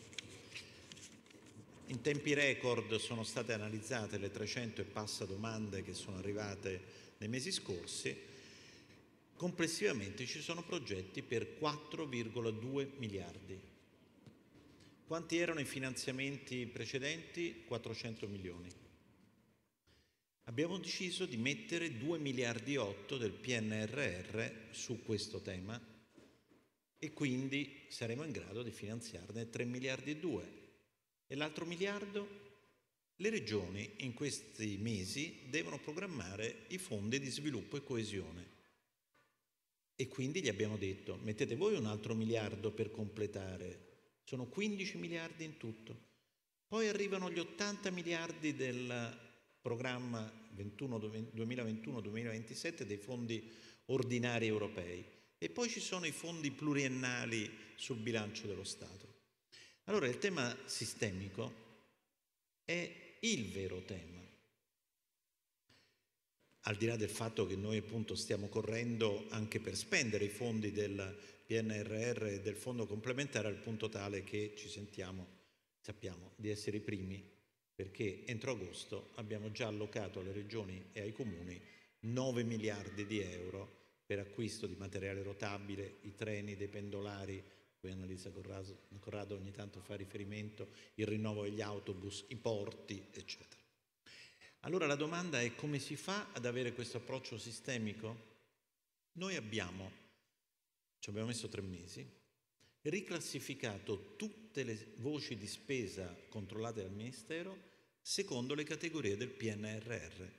In tempi record sono state analizzate le trecento e passa domande che sono arrivate nei mesi scorsi. Complessivamente ci sono progetti per quattro virgola due miliardi. Quanti erano i finanziamenti precedenti? quattrocento milioni. Abbiamo deciso di mettere due miliardi e otto del P N R R su questo tema e quindi saremo in grado di finanziarne tre miliardi e due. E l'altro miliardo? Le regioni in questi mesi devono programmare i fondi di sviluppo e coesione. E quindi gli abbiamo detto, mettete voi un altro miliardo per completare, sono quindici miliardi in tutto. Poi arrivano gli ottanta miliardi del programma duemilaventuno duemilaventisette dei fondi ordinari europei e poi ci sono i fondi pluriennali sul bilancio dello Stato. Allora il tema sistemico è il vero tema. Al di là del fatto che noi appunto stiamo correndo anche per spendere i fondi del P N R R e del fondo complementare al punto tale che ci sentiamo, sappiamo di essere i primi, perché entro agosto abbiamo già allocato alle regioni e ai comuni nove miliardi di euro per acquisto di materiale rotabile, i treni dei pendolari, poi Annalisa Corrado, Corrado ogni tanto fa riferimento, il rinnovo degli autobus, i porti, eccetera. Allora la domanda è come si fa ad avere questo approccio sistemico? Noi abbiamo, ci abbiamo messo tre mesi, riclassificato tutte le voci di spesa controllate dal Ministero secondo le categorie del P N R R.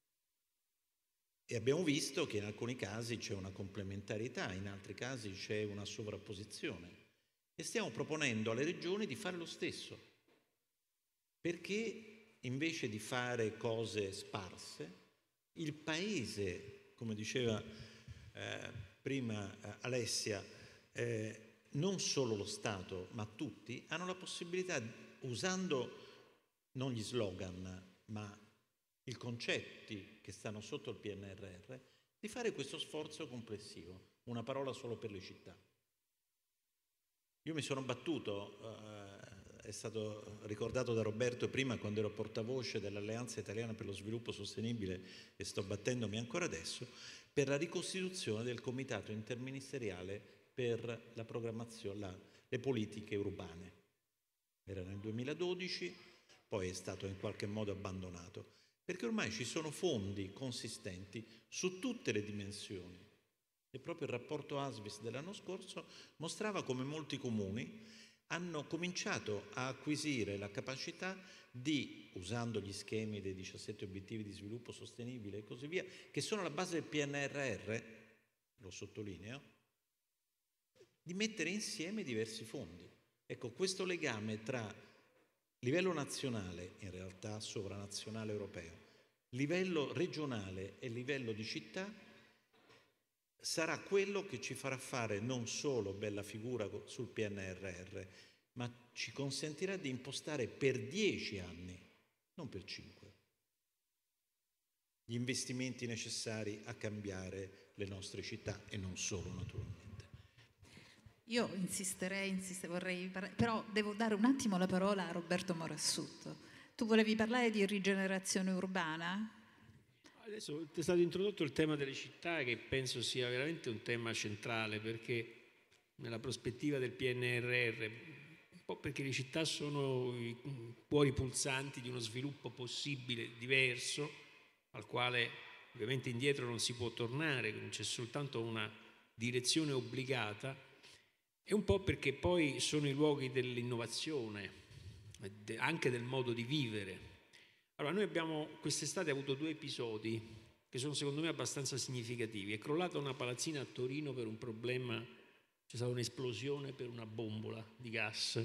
E abbiamo visto che in alcuni casi c'è una complementarietà, in altri casi c'è una sovrapposizione. E stiamo proponendo alle regioni di fare lo stesso, perché invece di fare cose sparse, il Paese, come diceva eh, prima eh, Alessia, eh, non solo lo Stato, ma tutti, hanno la possibilità, usando non gli slogan, ma i concetti che stanno sotto il P N R R, di fare questo sforzo complessivo. Una parola solo per le città. Io mi sono battuto, eh, è stato ricordato da Roberto prima, quando ero portavoce dell'Alleanza Italiana per lo Sviluppo Sostenibile, e sto battendomi ancora adesso, per la ricostituzione del Comitato Interministeriale per la programmazione, la, le politiche urbane. Era nel duemiladodici, poi è stato in qualche modo abbandonato, perché ormai ci sono fondi consistenti su tutte le dimensioni. E proprio il rapporto ASVIS dell'anno scorso mostrava come molti comuni hanno cominciato a acquisire la capacità di, usando gli schemi dei diciassette obiettivi di sviluppo sostenibile e così via, che sono la base del P N R R, lo sottolineo, di mettere insieme diversi fondi. Ecco, questo legame tra livello nazionale, in realtà sovranazionale europeo, livello regionale e livello di città, sarà quello che ci farà fare non solo bella figura sul P N R R, ma ci consentirà di impostare per dieci anni, non per cinque, gli investimenti necessari a cambiare le nostre città e non solo, naturalmente. Io insisterei, insisterei, vorrei parlare, però devo dare un attimo la parola a Roberto Morassutto. Tu volevi parlare di rigenerazione urbana? Adesso è stato introdotto il tema delle città, che penso sia veramente un tema centrale, perché nella prospettiva del P N R R, un po' perché le città sono i cuori pulsanti di uno sviluppo possibile diverso, al quale ovviamente indietro non si può tornare, c'è soltanto una direzione obbligata, e un po' perché poi sono i luoghi dell'innovazione, anche del modo di vivere. Allora, noi abbiamo quest'estate avuto due episodi che sono secondo me abbastanza significativi. È crollata una palazzina a Torino per un problema, c'è stata un'esplosione per una bombola di gas.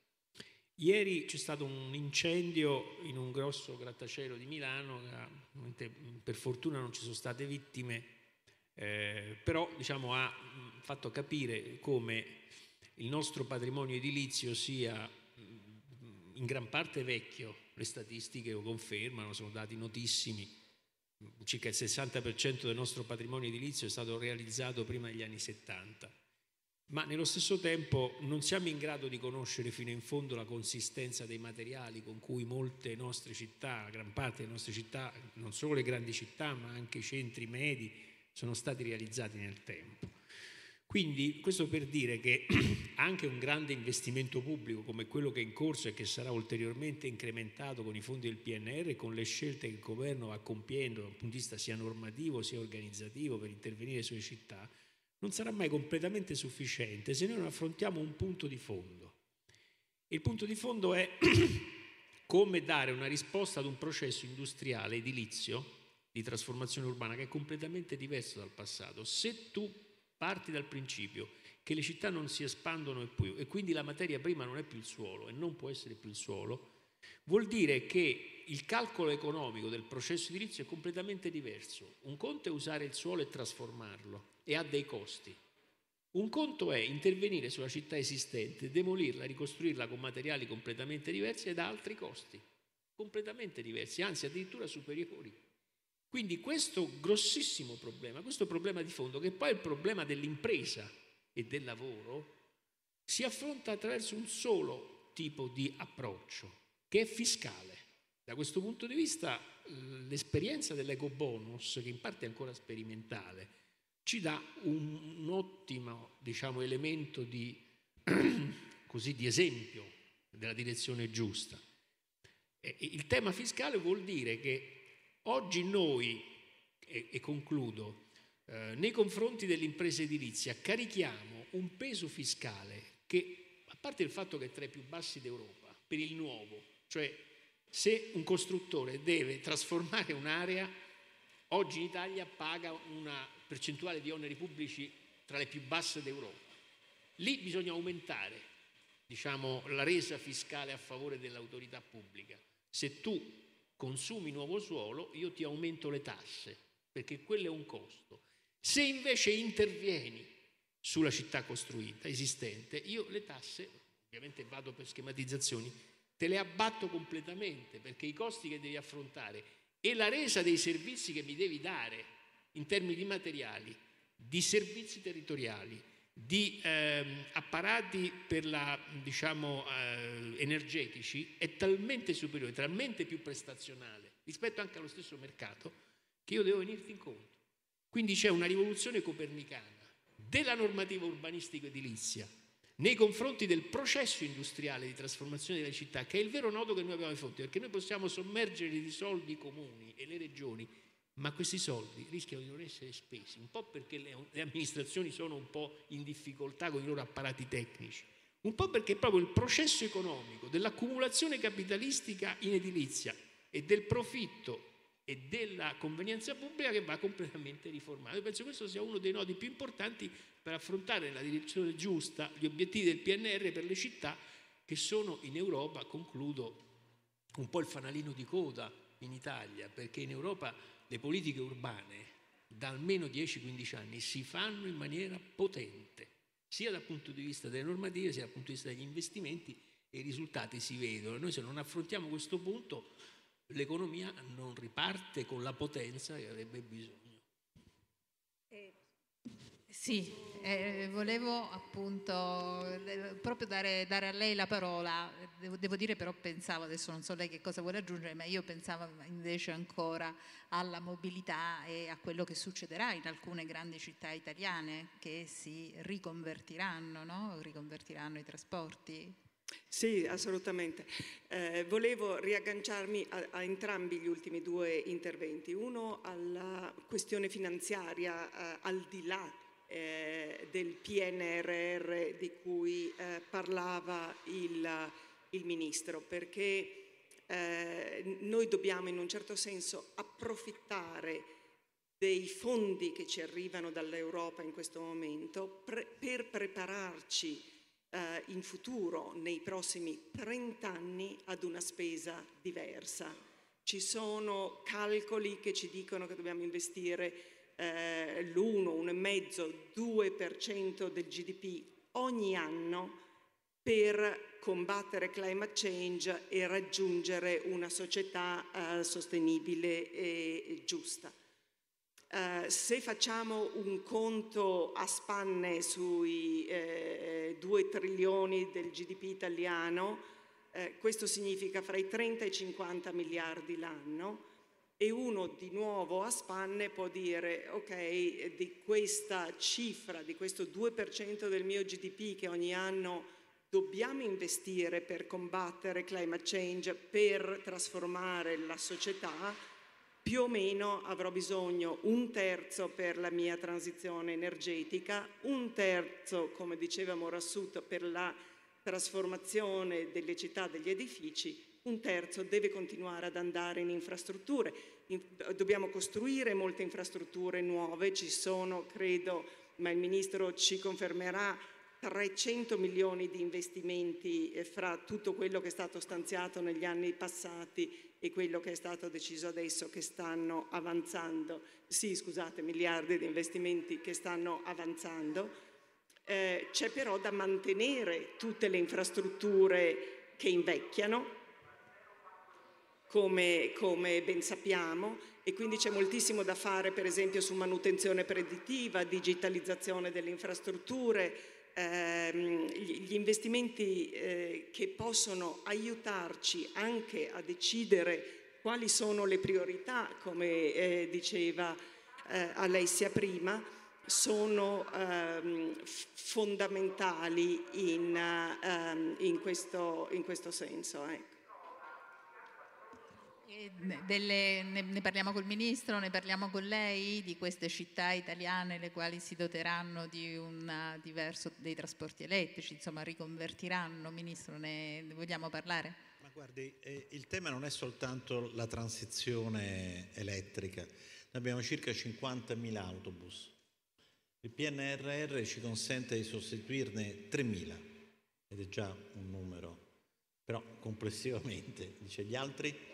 Ieri c'è stato un incendio in un grosso grattacielo di Milano, per fortuna non ci sono state vittime, eh, però diciamo, ha fatto capire come il nostro patrimonio edilizio sia in gran parte vecchio. Le statistiche lo confermano, sono dati notissimi. Circa il sessanta per cento del nostro patrimonio edilizio è stato realizzato prima degli anni settanta. Ma nello stesso tempo non siamo in grado di conoscere fino in fondo la consistenza dei materiali con cui molte nostre città, gran parte delle nostre città, non solo le grandi città, ma anche i centri medi, sono stati realizzati nel tempo. Quindi questo per dire che anche un grande investimento pubblico come quello che è in corso e che sarà ulteriormente incrementato con i fondi del P N R R e con le scelte che il governo va compiendo dal punto di vista sia normativo sia organizzativo per intervenire sulle città, non sarà mai completamente sufficiente se noi non affrontiamo un punto di fondo. Il punto di fondo è come dare una risposta ad un processo industriale edilizio di trasformazione urbana che è completamente diverso dal passato. Se tu parti dal principio che le città non si espandono più e quindi la materia prima non è più il suolo e non può essere più il suolo, vuol dire che il calcolo economico del processo edilizio è completamente diverso. Un conto è usare il suolo e trasformarlo e ha dei costi. Un conto è intervenire sulla città esistente, demolirla, ricostruirla con materiali completamente diversi ed ha altri costi completamente diversi, anzi addirittura superiori. Quindi questo grossissimo problema, questo problema di fondo, che poi è il problema dell'impresa e del lavoro, si affronta attraverso un solo tipo di approccio, che è fiscale. Da questo punto di vista l'esperienza dell'ecobonus, che in parte è ancora sperimentale, ci dà un, un ottimo, diciamo, elemento di, così, di esempio della direzione giusta. E il tema fiscale vuol dire che oggi noi, e, e concludo, eh, nei confronti dell'impresa edilizia carichiamo un peso fiscale che, a parte il fatto che è tra i più bassi d'Europa, per il nuovo, cioè se un costruttore deve trasformare un'area, oggi in Italia paga una percentuale di oneri pubblici tra le più basse d'Europa. Lì bisogna aumentare, diciamo, la resa fiscale a favore dell'autorità pubblica. Se tu consumi nuovo suolo, io ti aumento le tasse, perché quello è un costo. Se invece intervieni sulla città costruita, esistente, io le tasse, ovviamente vado per schematizzazioni, te le abbatto completamente, perché i costi che devi affrontare e la resa dei servizi che mi devi dare in termini di materiali, di servizi territoriali, di ehm, apparati per la, diciamo, eh, energetici è talmente superiore, talmente più prestazionale rispetto anche allo stesso mercato, che io devo venirti incontro. Quindi c'è una rivoluzione copernicana della normativa urbanistica edilizia nei confronti del processo industriale di trasformazione delle città, che è il vero nodo che noi abbiamo di fronte, perché noi possiamo sommergere di soldi i comuni e le regioni, ma questi soldi rischiano di non essere spesi, un po' perché le, le amministrazioni sono un po' in difficoltà con i loro apparati tecnici, un po' perché è proprio il processo economico dell'accumulazione capitalistica in edilizia e del profitto e della convenienza pubblica che va completamente riformato. Io penso che questo sia uno dei nodi più importanti per affrontare nella direzione giusta gli obiettivi del P N R per le città, che sono in Europa, concludo, un po' il fanalino di coda in Italia, perché in Europa le politiche urbane da almeno dieci quindici anni si fanno in maniera potente, sia dal punto di vista delle normative, sia dal punto di vista degli investimenti, e i risultati si vedono. Noi se non affrontiamo questo punto, l'economia non riparte con la potenza che avrebbe bisogno. Eh, sì, eh, volevo appunto eh, proprio dare, dare a lei la parola. Devo, devo dire però pensavo, adesso non so lei che cosa vuole aggiungere, ma io pensavo invece ancora alla mobilità e a quello che succederà in alcune grandi città italiane che si riconvertiranno, no? Riconvertiranno i trasporti. Sì, assolutamente. Eh, volevo riagganciarmi a, a entrambi gli ultimi due interventi. Uno alla questione finanziaria, eh, al di là eh, del P N R R di cui eh, parlava il, il Ministro, perché eh, noi dobbiamo in un certo senso approfittare dei fondi che ci arrivano dall'Europa in questo momento pre- per prepararci Uh, in futuro, nei prossimi trenta anni, ad una spesa diversa. Ci sono calcoli che ci dicono che dobbiamo investire uh, l'uno, uno virgola cinque, due per cento del G D P ogni anno per combattere climate change e raggiungere una società uh, sostenibile e giusta. Uh, se facciamo un conto a spanne sui eh, due trilioni del G D P italiano, eh, questo significa fra i trenta e i cinquanta miliardi l'anno, e uno di nuovo a spanne può dire ok, di questa cifra, di questo due per cento del mio G D P che ogni anno dobbiamo investire per combattere climate change, per trasformare la società, più o meno avrò bisogno un terzo per la mia transizione energetica, un terzo, come diceva Morassut, per la trasformazione delle città, degli edifici, un terzo deve continuare ad andare in infrastrutture. In, dobbiamo costruire molte infrastrutture nuove, ci sono, credo, ma il Ministro ci confermerà, trecento milioni di investimenti fra tutto quello che è stato stanziato negli anni passati e quello che è stato deciso adesso, che stanno avanzando, sì scusate, miliardi di investimenti che stanno avanzando. Eh, c'è però da mantenere tutte le infrastrutture che invecchiano, come, come ben sappiamo, e quindi c'è moltissimo da fare, per esempio su manutenzione predittiva, digitalizzazione delle infrastrutture, gli investimenti eh, che possono aiutarci anche a decidere quali sono le priorità, come eh, diceva eh, Alessia prima, sono ehm, fondamentali in, ehm, in, questo, in questo senso. Ecco. Delle, ne, ne parliamo col Ministro, ne parliamo con lei di queste città italiane le quali si doteranno di un diverso dei trasporti elettrici, insomma riconvertiranno. Ministro, ne, ne vogliamo parlare? Ma guardi, eh, il tema non è soltanto la transizione elettrica, noi abbiamo circa cinquantamila autobus, il P N R R ci consente di sostituirne tremila ed è già un numero, però complessivamente, dice gli altri.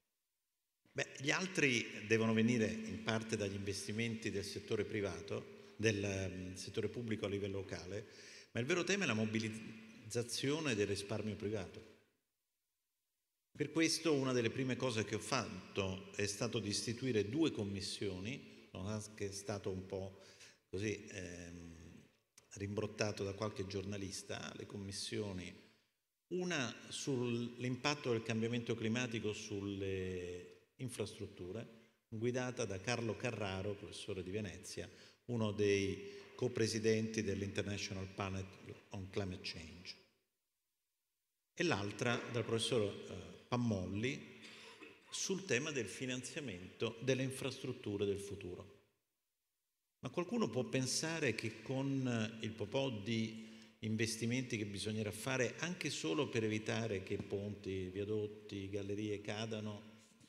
Beh, gli altri devono venire in parte dagli investimenti del settore privato, del settore pubblico a livello locale, ma il vero tema è la mobilizzazione del risparmio privato. Per questo una delle prime cose che ho fatto è stato di istituire due commissioni, che è stato un po' così ehm, rimbrottato da qualche giornalista, le commissioni, una sull'impatto del cambiamento climatico sulle infrastrutture, guidata da Carlo Carraro, professore di Venezia, uno dei copresidenti dell'International Panel on Climate Change, e l'altra dal professor eh, Pammolli sul tema del finanziamento delle infrastrutture del futuro. Ma qualcuno può pensare che con il po' di investimenti che bisognerà fare anche solo per evitare che ponti, viadotti, gallerie cadano,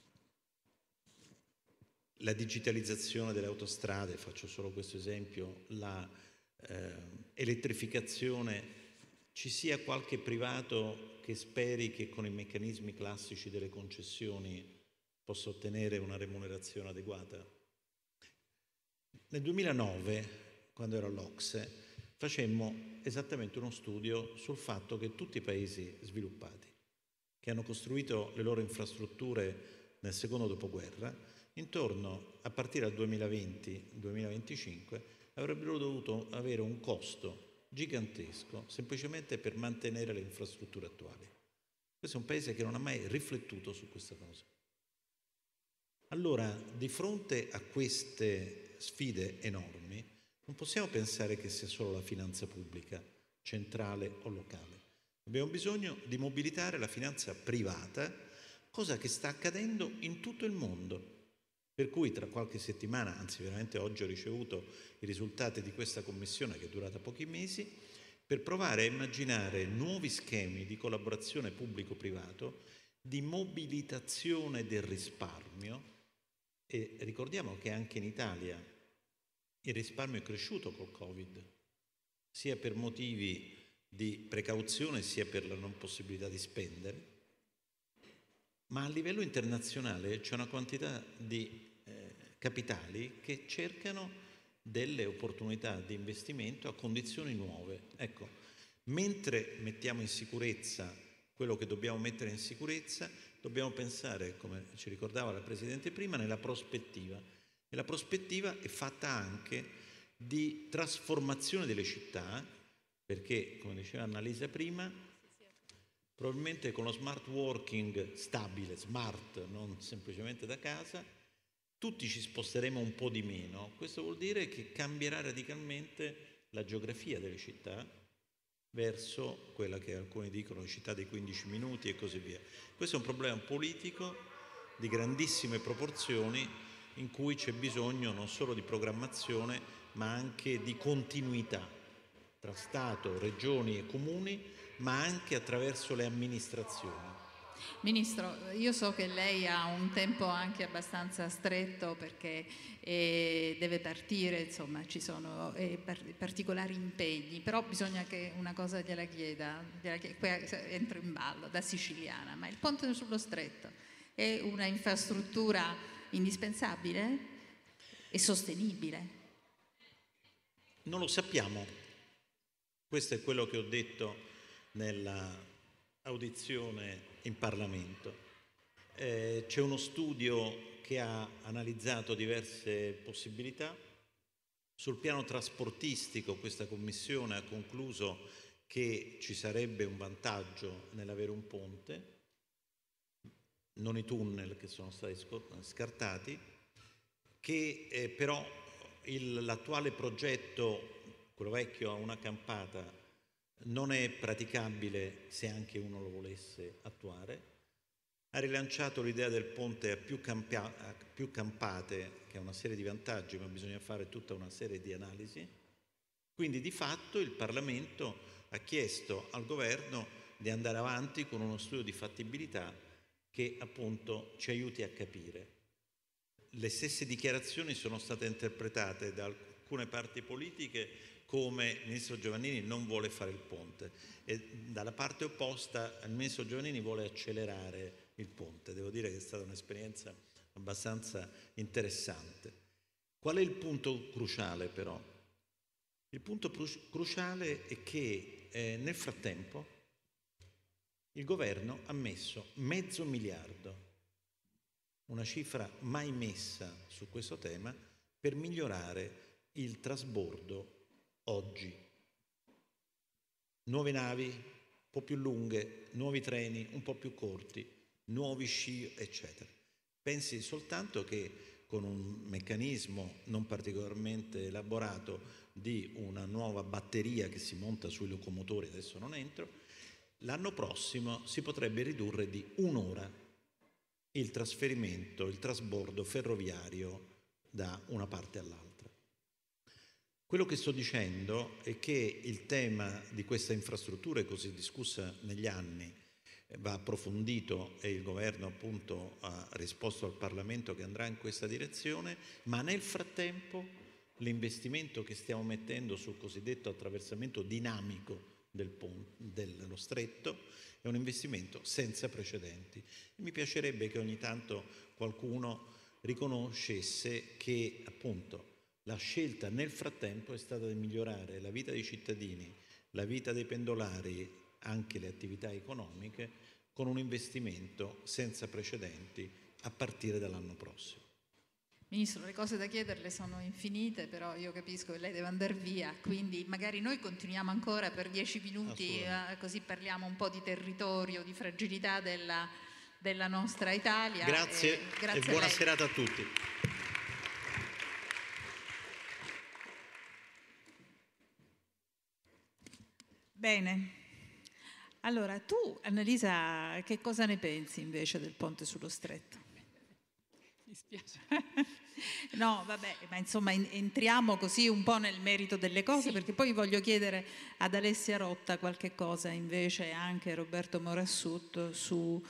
la digitalizzazione delle autostrade, faccio solo questo esempio, la eh, elettrificazione, ci sia qualche privato che speri che con i meccanismi classici delle concessioni possa ottenere una remunerazione adeguata? Nel duemilanove, quando ero all'Ocse, facemmo esattamente uno studio sul fatto che tutti i paesi sviluppati che hanno costruito le loro infrastrutture nel secondo dopoguerra, intorno a partire dal duemilaventi duemilaventicinque, avrebbero dovuto avere un costo gigantesco semplicemente per mantenere le infrastrutture attuali. Questo è un paese che non ha mai riflettuto su questa cosa. Allora, di fronte a queste sfide enormi, non possiamo pensare che sia solo la finanza pubblica, centrale o locale. Abbiamo bisogno di mobilitare la finanza privata, cosa che sta accadendo in tutto il mondo. Per cui tra qualche settimana, anzi veramente oggi ho ricevuto i risultati di questa commissione che è durata pochi mesi, per provare a immaginare nuovi schemi di collaborazione pubblico-privato, di mobilitazione del risparmio. E ricordiamo che anche in Italia il risparmio è cresciuto col Covid, sia per motivi di precauzione sia per la non possibilità di spendere, ma a livello internazionale c'è una quantità di eh, capitali che cercano delle opportunità di investimento a condizioni nuove. Ecco, mentre mettiamo in sicurezza quello che dobbiamo mettere in sicurezza, dobbiamo pensare, come ci ricordava la Presidente prima, nella prospettiva. E la prospettiva è fatta anche di trasformazione delle città, perché, come diceva Annalisa prima, probabilmente con lo smart working stabile, smart, non semplicemente da casa, tutti ci sposteremo un po' di meno. Questo vuol dire che cambierà radicalmente la geografia delle città verso quella che alcuni dicono città dei quindici minuti e così via. Questo è un problema politico di grandissime proporzioni in cui c'è bisogno non solo di programmazione ma anche di continuità tra Stato, regioni e comuni, ma anche attraverso le amministrazioni. Ministro, io so che lei ha un tempo anche abbastanza stretto perché eh, deve partire, insomma ci sono eh, particolari impegni, però bisogna che una cosa gliela chieda, gliela chieda, qui entro in ballo, da siciliana, ma il ponte sullo Stretto è una infrastruttura indispensabile e sostenibile? Non lo sappiamo, questo è quello che ho detto nella audizione in Parlamento. Eh, c'è uno studio che ha analizzato diverse possibilità. Sul piano trasportistico questa commissione ha concluso che ci sarebbe un vantaggio nell'avere un ponte, non i tunnel che sono stati scartati, che eh, però il, l'attuale progetto, quello vecchio a una campata, non è praticabile se anche uno lo volesse attuare. Ha rilanciato l'idea del ponte a più, campia, a più campate, che ha una serie di vantaggi, ma bisogna fare tutta una serie di analisi. Quindi di fatto il Parlamento ha chiesto al governo di andare avanti con uno studio di fattibilità che appunto ci aiuti a capire. Le stesse dichiarazioni sono state interpretate da alcune parti politiche come il ministro Giovannini non vuole fare il ponte e dalla parte opposta il ministro Giovannini vuole accelerare il ponte. Devo dire che è stata un'esperienza abbastanza interessante. Qual è il punto cruciale però? Il punto cruciale è che eh, nel frattempo il governo ha messo mezzo miliardo, una cifra mai messa su questo tema, per migliorare il trasbordo oggi. Nuove navi un po' più lunghe, nuovi treni un po' più corti, nuovi sci, eccetera. Pensi soltanto che con un meccanismo non particolarmente elaborato di una nuova batteria che si monta sui locomotori, adesso non entro, l'anno prossimo si potrebbe ridurre di un'ora il trasferimento, il trasbordo ferroviario da una parte all'altra. Quello che sto dicendo è che il tema di questa infrastruttura così discussa negli anni va approfondito e il governo appunto ha risposto al Parlamento che andrà in questa direzione, ma nel frattempo l'investimento che stiamo mettendo sul cosiddetto attraversamento dinamico del ponte, dello stretto è un investimento senza precedenti. E mi piacerebbe che ogni tanto qualcuno riconoscesse che appunto la scelta nel frattempo è stata di migliorare la vita dei cittadini, la vita dei pendolari, anche le attività economiche, con un investimento senza precedenti a partire dall'anno prossimo. Ministro, le cose da chiederle sono infinite, però io capisco che lei deve andare via, quindi magari noi continuiamo ancora per dieci minuti, eh, così parliamo un po' di territorio, di fragilità della, della nostra Italia. Grazie, e, grazie e buona serata a tutti. Bene. Allora, tu, Annalisa, che cosa ne pensi invece del ponte sullo stretto? Mi spiace. No, vabbè, ma insomma entriamo così un po' nel merito delle cose, sì, perché poi voglio chiedere ad Alessia Rotta qualche cosa invece anche Roberto Morassut su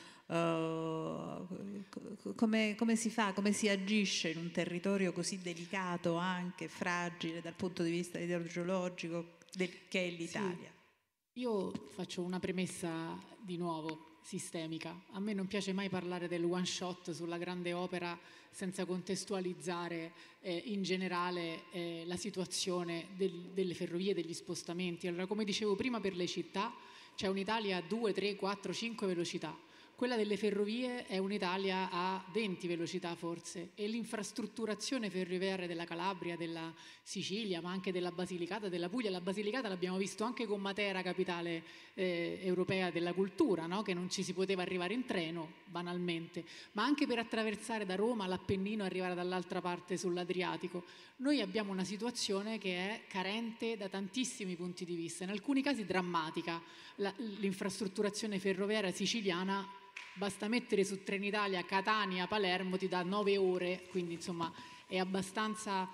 uh, come, come si fa, come si agisce in un territorio così delicato, anche fragile dal punto di vista idrogeologico del, che è l'Italia. Sì. Io faccio una premessa di nuovo sistemica. A me non piace mai parlare del one shot sulla grande opera senza contestualizzare eh, in generale eh, la situazione del, delle ferrovie, degli spostamenti. Allora, come dicevo prima, per le città c'è un'Italia a due, tre, quattro, cinque velocità. Quella delle ferrovie è un'Italia a venti velocità forse, e l'infrastrutturazione ferroviaria della Calabria, della Sicilia, ma anche della Basilicata, della Puglia. La Basilicata l'abbiamo visto anche con Matera, capitale eh, europea della cultura, no? Che non ci si poteva arrivare in treno, banalmente, ma anche per attraversare da Roma all'Appennino e arrivare dall'altra parte sull'Adriatico. Noi abbiamo una situazione che è carente da tantissimi punti di vista, in alcuni casi drammatica. La, l'infrastrutturazione ferroviaria siciliana, basta mettere su Trenitalia Catania, Palermo, ti dà nove ore, quindi insomma è abbastanza,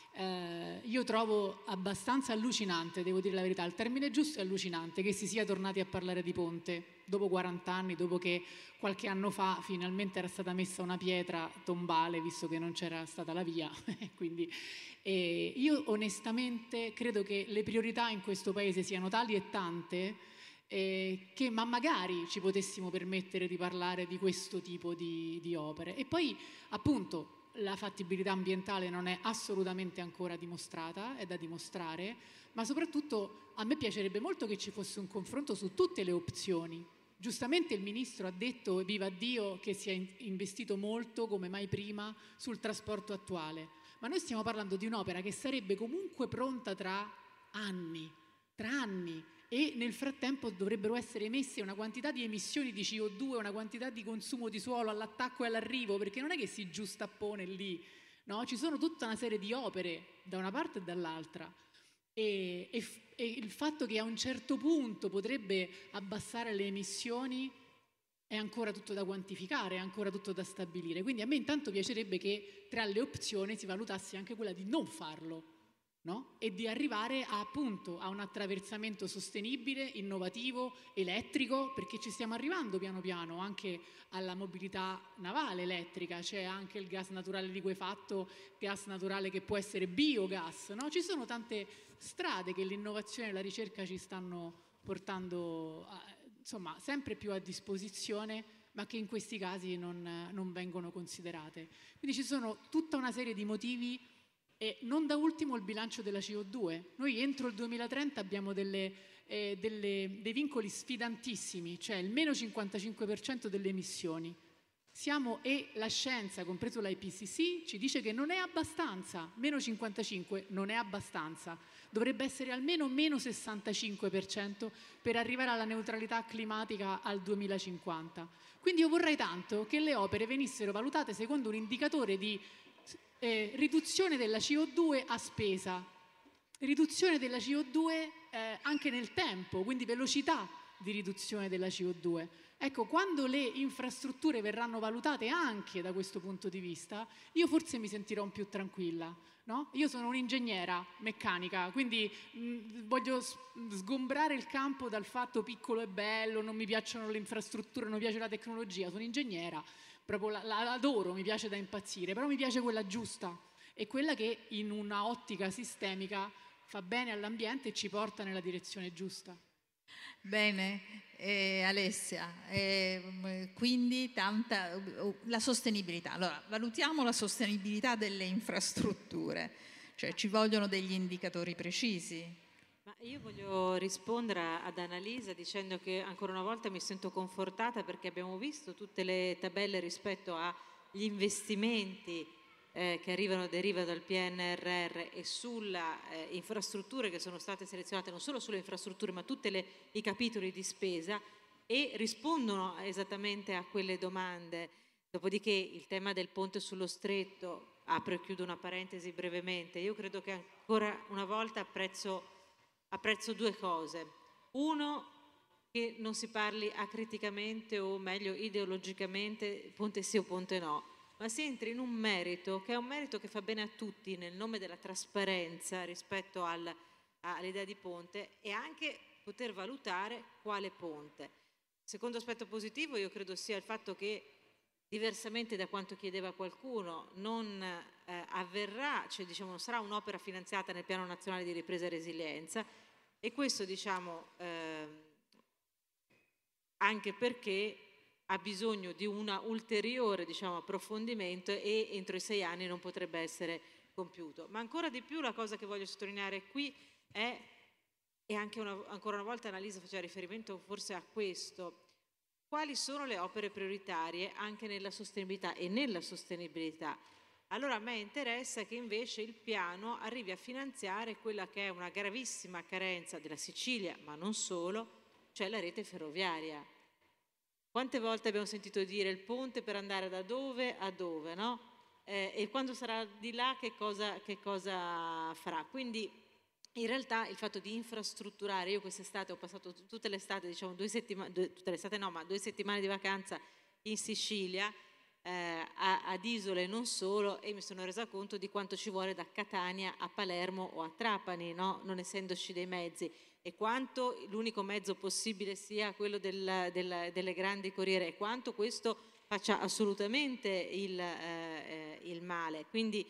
eh, io trovo abbastanza allucinante, devo dire la verità, il termine giusto è allucinante, che si sia tornati a parlare di ponte dopo quaranta anni, dopo che qualche anno fa finalmente era stata messa una pietra tombale, visto che non c'era stata la via. Quindi eh, io onestamente credo che le priorità in questo paese siano tali e tante, Eh, che ma magari ci potessimo permettere di parlare di questo tipo di, di opere. E poi appunto la fattibilità ambientale non è assolutamente ancora dimostrata, è da dimostrare, ma soprattutto a me piacerebbe molto che ci fosse un confronto su tutte le opzioni. Giustamente il Ministro ha detto, viva Dio, che si è investito molto, come mai prima, sul trasporto attuale, ma noi stiamo parlando di un'opera che sarebbe comunque pronta tra anni, tra anni, e nel frattempo dovrebbero essere emesse una quantità di emissioni di C O due, una quantità di consumo di suolo all'attacco e all'arrivo, perché non è che si giustappone lì, no? Ci sono tutta una serie di opere da una parte e dall'altra, e, e, e il fatto che a un certo punto potrebbe abbassare le emissioni è ancora tutto da quantificare, è ancora tutto da stabilire. Quindi a me intanto piacerebbe che tra le opzioni si valutasse anche quella di non farlo, no? E di arrivare a, appunto a un attraversamento sostenibile, innovativo, elettrico, perché ci stiamo arrivando piano piano anche alla mobilità navale elettrica. C'è anche il gas naturale liquefatto, gas naturale che può essere biogas, no? Ci sono tante strade che l'innovazione e la ricerca ci stanno portando a, insomma, sempre più a disposizione, ma che in questi casi non, non vengono considerate. Quindi ci sono tutta una serie di motivi E non da ultimo il bilancio della C O due. Noi entro il duemilatrenta abbiamo delle, eh, delle, dei vincoli sfidantissimi, cioè il meno cinquantacinque per cento delle emissioni. Siamo, e la scienza, compreso l'I P C C, ci dice che non è abbastanza, meno cinquantacinque non è abbastanza, dovrebbe essere almeno meno sessantacinque per cento per arrivare alla neutralità climatica al duemilacinquanta. Quindi io vorrei tanto che le opere venissero valutate secondo un indicatore di eh, riduzione della C O due a spesa, riduzione della C O due eh, anche nel tempo, quindi velocità di riduzione della C O due. Ecco, quando le infrastrutture verranno valutate anche da questo punto di vista, io forse mi sentirò più tranquilla, no? Io sono un'ingegnera meccanica, quindi mh, voglio sgombrare il campo dal fatto piccolo e bello, non mi piacciono le infrastrutture, non mi piace la tecnologia, sono ingegnera, proprio la, la adoro, mi piace da impazzire, però mi piace quella giusta e quella che in una ottica sistemica fa bene all'ambiente e ci porta nella direzione giusta. Bene, eh, Alessia, eh, quindi tanta, la sostenibilità. Allora, valutiamo la sostenibilità delle infrastrutture, cioè ci vogliono degli indicatori precisi. Ma io voglio rispondere ad Annalisa dicendo che ancora una volta mi sento confortata perché abbiamo visto tutte le tabelle rispetto agli investimenti Eh, che arrivano, derivano dal P N R R e sulle eh, infrastrutture che sono state selezionate, non solo sulle infrastrutture ma tutti i capitoli di spesa, e rispondono esattamente a quelle domande. Dopodiché il tema del ponte sullo stretto, apro e chiudo una parentesi brevemente, io credo che ancora una volta apprezzo, apprezzo due cose. Uno, che non si parli acriticamente o meglio ideologicamente ponte sì o ponte no, ma si entri in un merito che è un merito che fa bene a tutti nel nome della trasparenza rispetto al, all'idea di ponte e anche poter valutare quale ponte. Secondo aspetto positivo io credo sia il fatto che, diversamente da quanto chiedeva qualcuno, non eh, avverrà, cioè diciamo non sarà un'opera finanziata nel Piano Nazionale di Ripresa e Resilienza, e questo diciamo eh, anche perché ha bisogno di un ulteriore diciamo, approfondimento e entro i sei anni non potrebbe essere compiuto. Ma ancora di più la cosa che voglio sottolineare qui è, e anche una, ancora una volta Annalisa faceva riferimento forse a questo, quali sono le opere prioritarie anche nella sostenibilità e nella sostenibilità. Allora a me interessa che invece il piano arrivi a finanziare quella che è una gravissima carenza della Sicilia, ma non solo, cioè la rete ferroviaria. Quante volte abbiamo sentito dire il ponte per andare da dove a dove, no? Eh, e quando sarà di là che cosa, che cosa farà? Quindi in realtà il fatto di infrastrutturare, io quest'estate ho passato tutte le estate, diciamo due settimane, due, tutte le estate no, ma due settimane di vacanza in Sicilia, eh, a, ad Isole e non solo, e mi sono resa conto di quanto ci vuole da Catania a Palermo o a Trapani, no? Non essendoci dei mezzi. E quanto l'unico mezzo possibile sia quello del, del, delle grandi corriere e quanto questo faccia assolutamente il, eh, il male. Quindi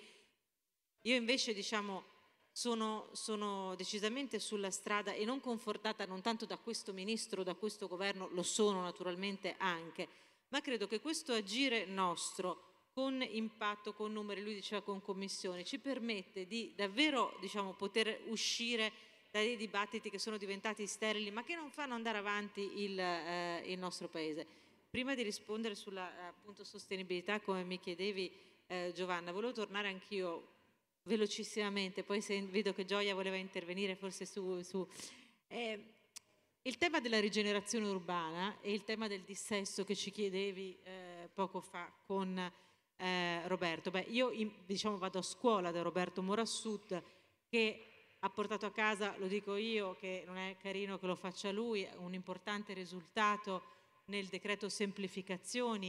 io invece diciamo sono, sono decisamente sulla strada e non confortata non tanto da questo ministro, da questo governo, lo sono naturalmente anche, ma credo che questo agire nostro con impatto, con numeri, lui diceva con commissioni, ci permette di davvero diciamo, poter uscire dai dibattiti che sono diventati sterili ma che non fanno andare avanti il, eh, il nostro Paese. Prima di rispondere sulla appunto, sostenibilità, come mi chiedevi eh, Giovanna, volevo tornare anch'io velocissimamente, poi se vedo che Gioia voleva intervenire forse su... su eh, il tema della rigenerazione urbana e il tema del dissesto che ci chiedevi eh, poco fa con eh, Roberto. Beh, io diciamo, vado a scuola da Roberto Morassut che ha portato a casa, lo dico io, che non è carino che lo faccia lui, un importante risultato nel decreto semplificazioni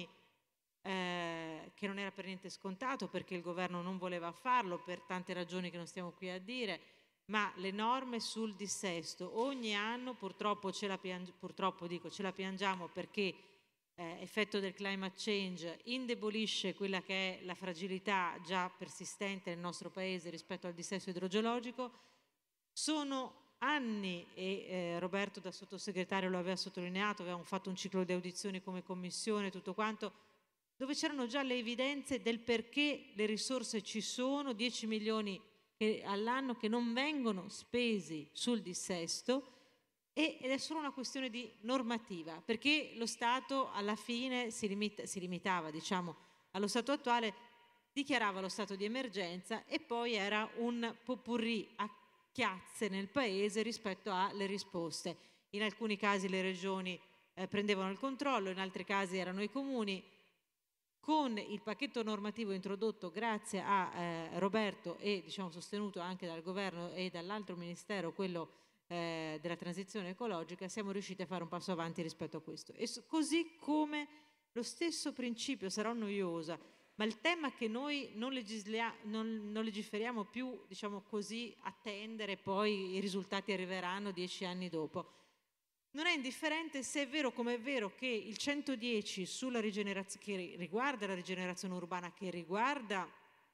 eh, che non era per niente scontato perché il governo non voleva farlo per tante ragioni che non stiamo qui a dire, ma le norme sul dissesto ogni anno purtroppo ce la, piangi- purtroppo, dico, ce la piangiamo perché eh, effetto del climate change indebolisce quella che è la fragilità già persistente nel nostro paese rispetto al dissesto idrogeologico. Sono anni, e eh, Roberto da sottosegretario lo aveva sottolineato, avevamo fatto un ciclo di audizioni come commissione, tutto quanto, dove c'erano già le evidenze del perché le risorse ci sono, dieci milioni all'anno che non vengono spesi sul dissesto, ed è solo una questione di normativa, perché lo Stato alla fine si, limita, si limitava, diciamo, allo stato attuale, dichiarava lo stato di emergenza e poi era un pot-pourri a chiazze nel paese rispetto alle risposte. In alcuni casi le regioni eh, prendevano il controllo, in altri casi erano i comuni. Con il pacchetto normativo introdotto grazie a eh, Roberto e diciamo, sostenuto anche dal governo e dall'altro ministero, quello eh, della transizione ecologica, siamo riusciti a fare un passo avanti rispetto a questo. E so, così come lo stesso principio, sarò noiosa, ma il tema che noi non, non, non legiferiamo più, diciamo così, attendere, poi i risultati arriveranno dieci anni dopo. Non è indifferente se è vero come è vero che il centodieci sulla rigenerazione, che riguarda la rigenerazione urbana, che riguarda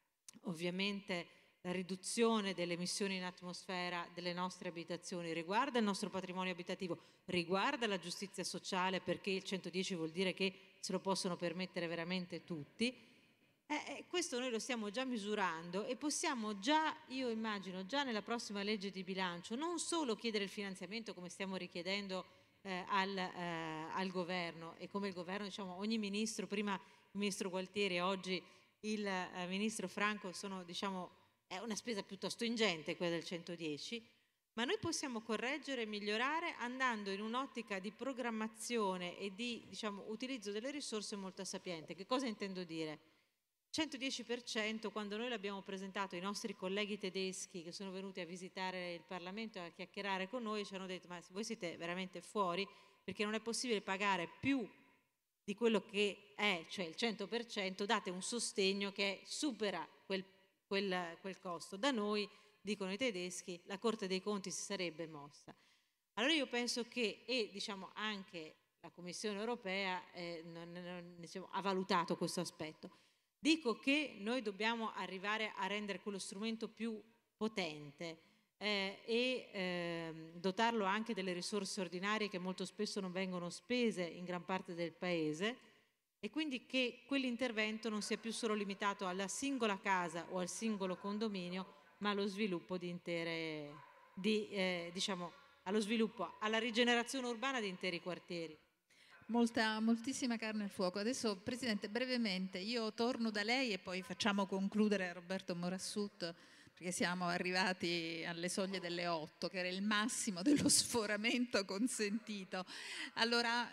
ovviamente la riduzione delle emissioni in atmosfera delle nostre abitazioni, riguarda il nostro patrimonio abitativo, riguarda la giustizia sociale, perché il centodieci vuol dire che se lo possono permettere veramente tutti. Eh, questo noi lo stiamo già misurando e possiamo già, io immagino, già nella prossima legge di bilancio, non solo chiedere il finanziamento come stiamo richiedendo eh, al, eh, al governo, e come il governo, diciamo, ogni ministro, prima il ministro Gualtieri e oggi il eh, ministro Franco, sono, diciamo, è una spesa piuttosto ingente quella del centodieci, ma noi possiamo correggere e migliorare andando in un'ottica di programmazione e di, diciamo, utilizzo delle risorse molto sapiente. Che cosa intendo dire? centodieci per cento, quando noi l'abbiamo presentato ai nostri colleghi tedeschi che sono venuti a visitare il Parlamento e a chiacchierare con noi, ci hanno detto: ma voi siete veramente fuori, perché non è possibile pagare più di quello che è, cioè il cento per cento, date un sostegno che supera quel, quel, quel costo. Da noi, dicono i tedeschi, la Corte dei Conti si sarebbe mossa. Allora io penso che, e diciamo anche la Commissione europea eh, non, non, diciamo, ha valutato questo aspetto. Dico che noi dobbiamo arrivare a rendere quello strumento più potente eh, e eh, dotarlo anche delle risorse ordinarie che molto spesso non vengono spese in gran parte del paese, e quindi che quell'intervento non sia più solo limitato alla singola casa o al singolo condominio, ma allo sviluppo di intere, di, eh, diciamo, allo sviluppo, alla rigenerazione urbana di interi quartieri. Molta, moltissima carne al fuoco. Adesso, Presidente, brevemente, io torno da lei e poi facciamo concludere Roberto Morassut, perché siamo arrivati alle soglie delle otto, che era il massimo dello sforamento consentito. Allora,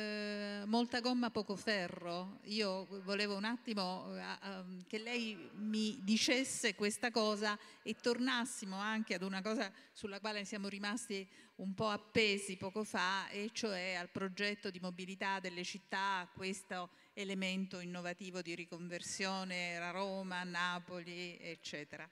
eh, molta gomma, poco ferro. Io volevo un attimo eh, eh, che lei mi dicesse questa cosa e tornassimo anche ad una cosa sulla quale siamo rimasti un po' appesi poco fa, e cioè al progetto di mobilità delle città, a questo elemento innovativo di riconversione a Roma, Napoli, eccetera.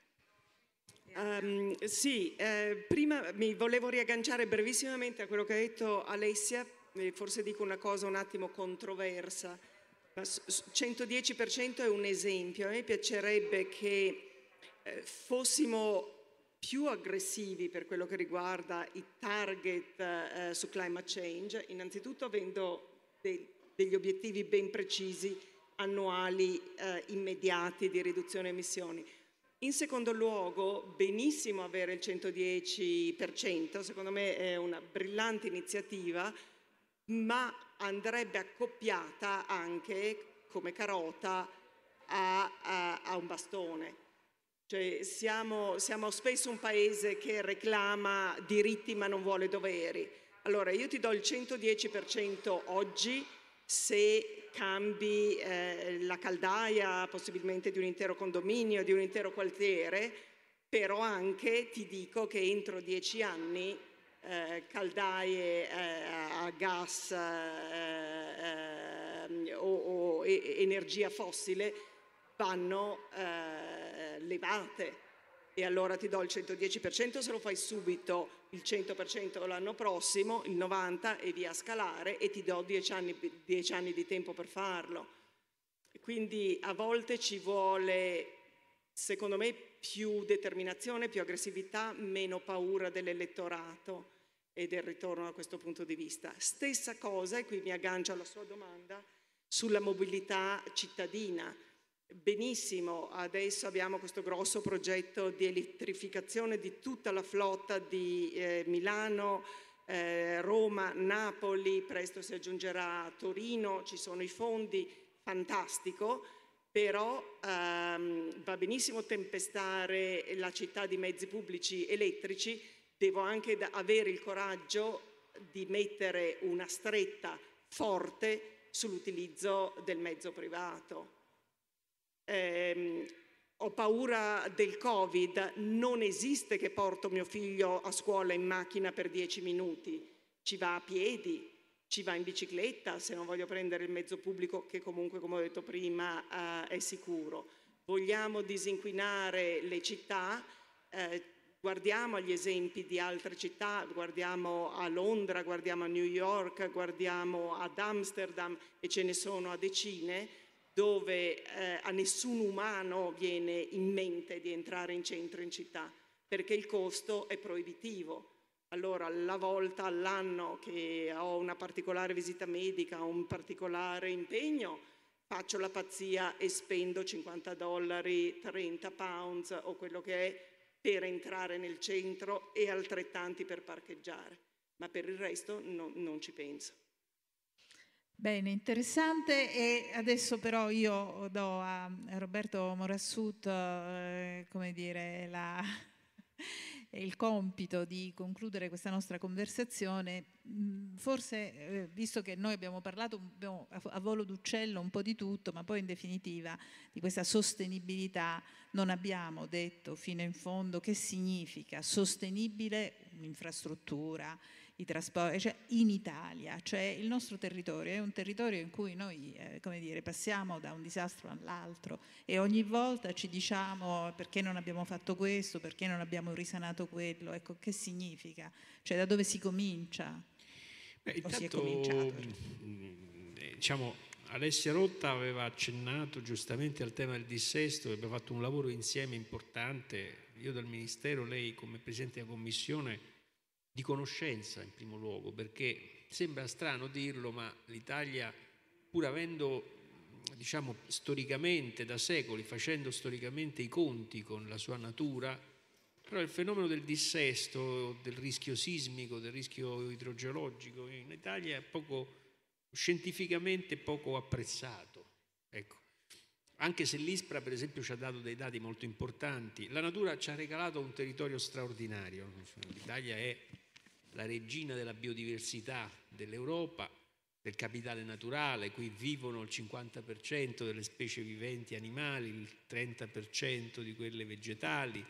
Um, sì, eh, prima mi volevo riagganciare brevissimamente a quello che ha detto Alessia, forse dico una cosa un attimo controversa, ma centodieci per cento è un esempio. A me piacerebbe che eh, fossimo più aggressivi per quello che riguarda i target eh, su climate change, innanzitutto avendo de- degli obiettivi ben precisi, annuali, eh, immediati di riduzione emissioni. In secondo luogo, benissimo avere il centodieci per cento, secondo me è una brillante iniziativa, ma andrebbe accoppiata anche come carota a, a, a un bastone. Cioè siamo, siamo spesso un paese che reclama diritti ma non vuole doveri. Allora io ti do il centodieci per cento oggi se cambi eh, la caldaia possibilmente di un intero condominio, di un intero quartiere, però anche ti dico che entro dieci anni eh, caldaie eh, a gas eh, eh, o, o e, energia fossile vanno eh, levate, e allora ti do il centodieci per cento se lo fai subito, il cento per cento l'anno prossimo, il novanta per cento e via a scalare, e ti do dieci anni, dieci anni di tempo per farlo. Quindi a volte ci vuole, secondo me, più determinazione, più aggressività, meno paura dell'elettorato e del ritorno da questo punto di vista. Stessa cosa, e qui mi aggancio alla sua domanda, sulla mobilità cittadina. Benissimo, adesso abbiamo questo grosso progetto di elettrificazione di tutta la flotta di eh, Milano, eh, Roma, Napoli, presto si aggiungerà Torino, ci sono i fondi, fantastico, però ehm, va benissimo tempestare la città di mezzi pubblici elettrici, devo anche avere il coraggio di mettere una stretta forte sull'utilizzo del mezzo privato. Eh, ho paura del Covid, non esiste che porto mio figlio a scuola in macchina per dieci minuti, ci va a piedi, ci va in bicicletta se non voglio prendere il mezzo pubblico che comunque, come ho detto prima, eh, è sicuro. Vogliamo disinquinare le città, eh, guardiamo agli esempi di altre città, guardiamo a Londra, guardiamo a New York, guardiamo ad Amsterdam e ce ne sono a decine, dove eh, a nessun umano viene in mente di entrare in centro in città, perché il costo è proibitivo. Allora, la volta all'anno che ho una particolare visita medica, un particolare impegno, faccio la pazzia e spendo cinquanta dollari, trenta pounds o quello che è per entrare nel centro e altrettanti per parcheggiare. Ma per il resto no, non ci penso. Bene, interessante. E adesso però io do a Roberto Morassut, eh, come dire, la, il compito di concludere questa nostra conversazione. Forse, eh, visto che noi abbiamo parlato abbiamo, a volo d'uccello un po' di tutto, ma poi in definitiva di questa sostenibilità non abbiamo detto fino in fondo che significa sostenibile un'infrastruttura, i trasporti, cioè in Italia, cioè il nostro territorio è un territorio in cui noi, eh, come dire, passiamo da un disastro all'altro e ogni volta ci diciamo perché non abbiamo fatto questo, perché non abbiamo risanato quello, ecco, che significa? Cioè da dove si comincia? Beh, intanto, o si è cominciato? Diciamo, Alessia Rotta aveva accennato giustamente al tema del dissesto, abbiamo fatto un lavoro insieme importante, io dal Ministero, lei come Presidente della Commissione, di conoscenza in primo luogo, perché sembra strano dirlo, ma l'Italia, pur avendo, diciamo, storicamente, da secoli, facendo storicamente i conti con la sua natura, però il fenomeno del dissesto, del rischio sismico, del rischio idrogeologico in Italia è poco, scientificamente poco apprezzato. Ecco. Anche se l'ISPRA, per esempio, ci ha dato dei dati molto importanti, la natura ci ha regalato un territorio straordinario. L'Italia è la regina della biodiversità dell'Europa, del capitale naturale, qui vivono il cinquanta per cento delle specie viventi animali, il trenta per cento di quelle vegetali.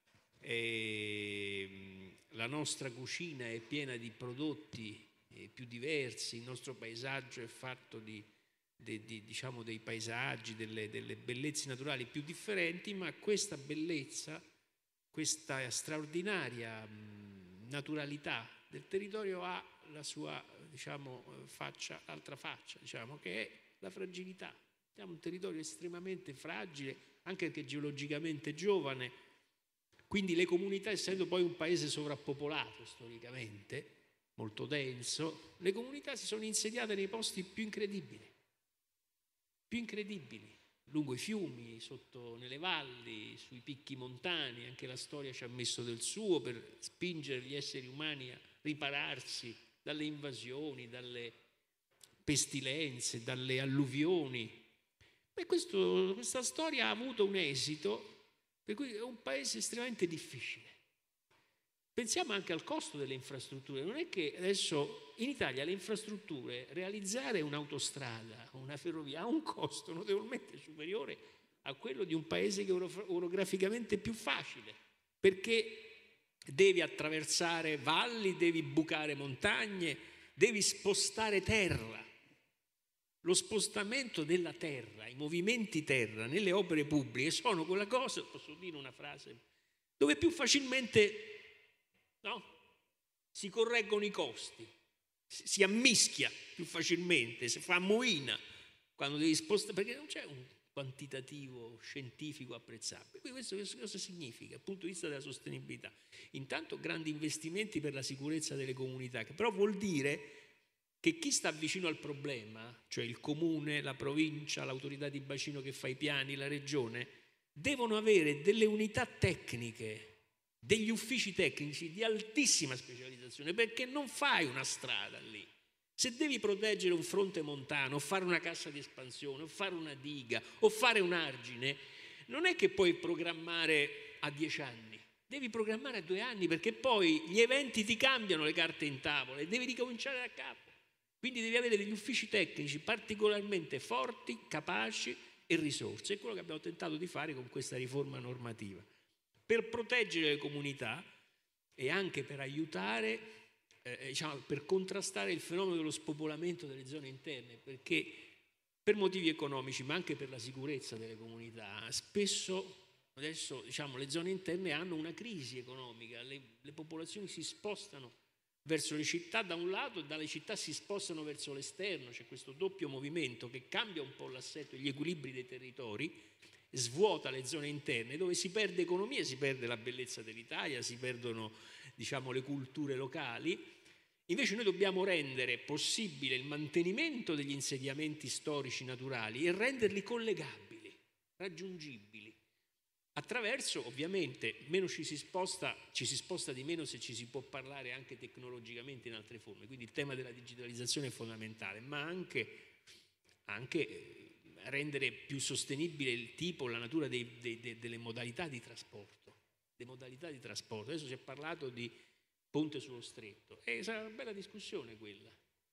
E la nostra cucina è piena di prodotti più diversi, il nostro paesaggio è fatto di, di, di, diciamo, dei paesaggi, delle, delle bellezze naturali più differenti, ma questa bellezza, questa straordinaria naturalità del territorio ha la sua, diciamo, faccia, l'altra faccia, diciamo, che è la fragilità. Siamo un territorio estremamente fragile, anche perché geologicamente giovane, quindi le comunità, essendo poi un paese sovrappopolato storicamente, molto denso, le comunità si sono insediate nei posti più incredibili, più incredibili, lungo i fiumi, sotto nelle valli, sui picchi montani. Anche la storia ci ha messo del suo per spingere gli esseri umani a ripararsi dalle invasioni, dalle pestilenze, dalle alluvioni. E questo, questa storia ha avuto un esito, per cui è un paese estremamente difficile. Pensiamo anche al costo delle infrastrutture. Non è che adesso in Italia le infrastrutture, realizzare un'autostrada o una ferrovia ha un costo notevolmente superiore a quello di un paese che è orograficamente più facile, perché devi attraversare valli, devi bucare montagne, devi spostare terra. Lo spostamento della terra, i movimenti terra nelle opere pubbliche sono quella cosa, posso dire una frase, dove più facilmente, no, si correggono i costi, si ammischia più facilmente, si fa moina quando devi spostare, perché non c'è un quantitativo scientifico apprezzabile. Quindi questo cosa significa dal punto di vista della sostenibilità? Intanto grandi investimenti per la sicurezza delle comunità, che però vuol dire che chi sta vicino al problema, cioè il comune, la provincia, l'autorità di bacino che fa i piani, la regione, devono avere delle unità tecniche, degli uffici tecnici di altissima specializzazione, perché non fai una strada lì. Se devi proteggere un fronte montano, o fare una cassa di espansione, o fare una diga, o fare un argine, non è che puoi programmare a dieci anni, devi programmare a due anni, perché poi gli eventi ti cambiano le carte in tavola e devi ricominciare da capo. Quindi devi avere degli uffici tecnici particolarmente forti, capaci e risorse. È quello che abbiamo tentato di fare con questa riforma normativa, per proteggere le comunità e anche per aiutare, eh, diciamo, per contrastare il fenomeno dello spopolamento delle zone interne, perché per motivi economici, ma anche per la sicurezza delle comunità, spesso adesso, diciamo, le zone interne hanno una crisi economica, le, le popolazioni si spostano verso le città da un lato e dalle città si spostano verso l'esterno, c'è questo doppio movimento che cambia un po' l'assetto e gli equilibri dei territori, svuota le zone interne dove si perde economia, si perde la bellezza dell'Italia, si perdono, diciamo, le culture locali. Invece noi dobbiamo rendere possibile il mantenimento degli insediamenti storici naturali e renderli collegabili, raggiungibili. Attraverso, ovviamente, meno ci si sposta, ci si sposta di meno se ci si può parlare anche tecnologicamente in altre forme, quindi il tema della digitalizzazione è fondamentale, ma anche, anche rendere più sostenibile il tipo, la natura dei, dei, dei, delle modalità di trasporto. Le modalità di trasporto. Adesso si è parlato di ponte sullo stretto e sarà una bella discussione quella.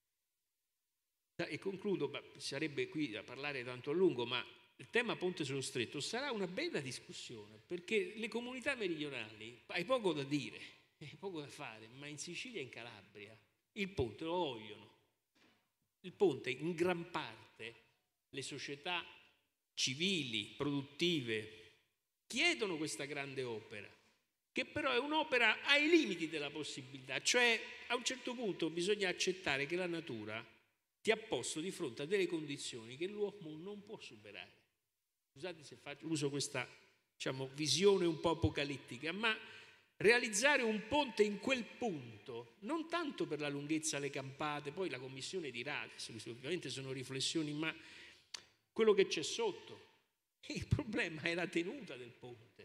E concludo, sarebbe qui da parlare tanto a lungo, ma il tema ponte sullo stretto sarà una bella discussione, perché le comunità meridionali hai poco da dire, hai poco da fare, ma in Sicilia e in Calabria il ponte lo vogliono. Il ponte in gran parte le società civili, produttive, chiedono questa grande opera, che però è un'opera ai limiti della possibilità, cioè a un certo punto bisogna accettare che la natura ti ha posto di fronte a delle condizioni che l'uomo non può superare. Scusate se faccio, uso questa, diciamo, visione un po' apocalittica, ma realizzare un ponte in quel punto, non tanto per la lunghezza, le campate, poi la commissione dirà, ovviamente sono riflessioni, ma quello che c'è sotto, il problema è la tenuta del ponte.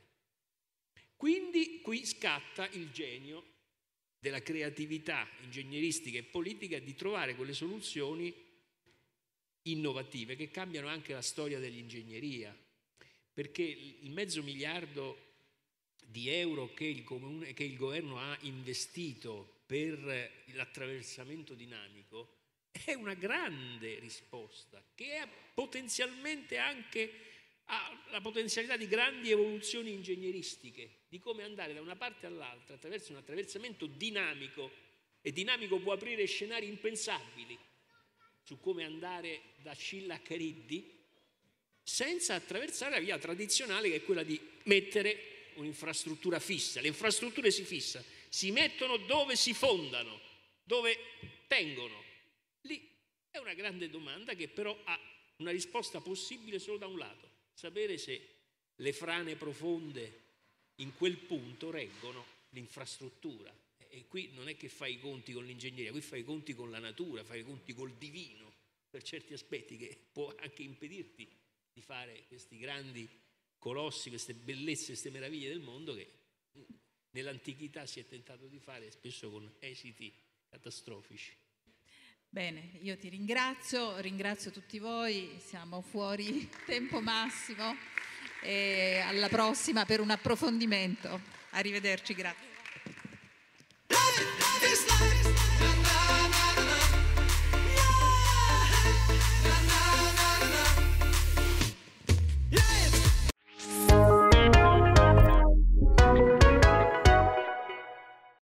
Quindi qui scatta il genio della creatività ingegneristica e politica di trovare quelle soluzioni innovative che cambiano anche la storia dell'ingegneria, perché il mezzo miliardo di euro che il, comune, che il governo ha investito per l'attraversamento dinamico è una grande risposta che è potenzialmente anche ha la potenzialità di grandi evoluzioni ingegneristiche, di come andare da una parte all'altra attraverso un attraversamento dinamico, e dinamico può aprire scenari impensabili su come andare da Scilla a Cariddi, senza attraversare la via tradizionale che è quella di mettere un'infrastruttura fissa. Le infrastrutture si fissano, si mettono dove si fondano, dove tengono. Lì è una grande domanda che però ha una risposta possibile solo da un lato: sapere se le frane profonde in quel punto reggono l'infrastruttura. E qui non è che fai i conti con l'ingegneria, qui fai i conti con la natura, fai i conti col divino, per certi aspetti, che può anche impedirti di fare questi grandi colossi, queste bellezze, queste meraviglie del mondo che nell'antichità si è tentato di fare, spesso con esiti catastrofici. Bene, io ti ringrazio, ringrazio tutti voi, siamo fuori tempo massimo e alla prossima per un approfondimento. Arrivederci, grazie.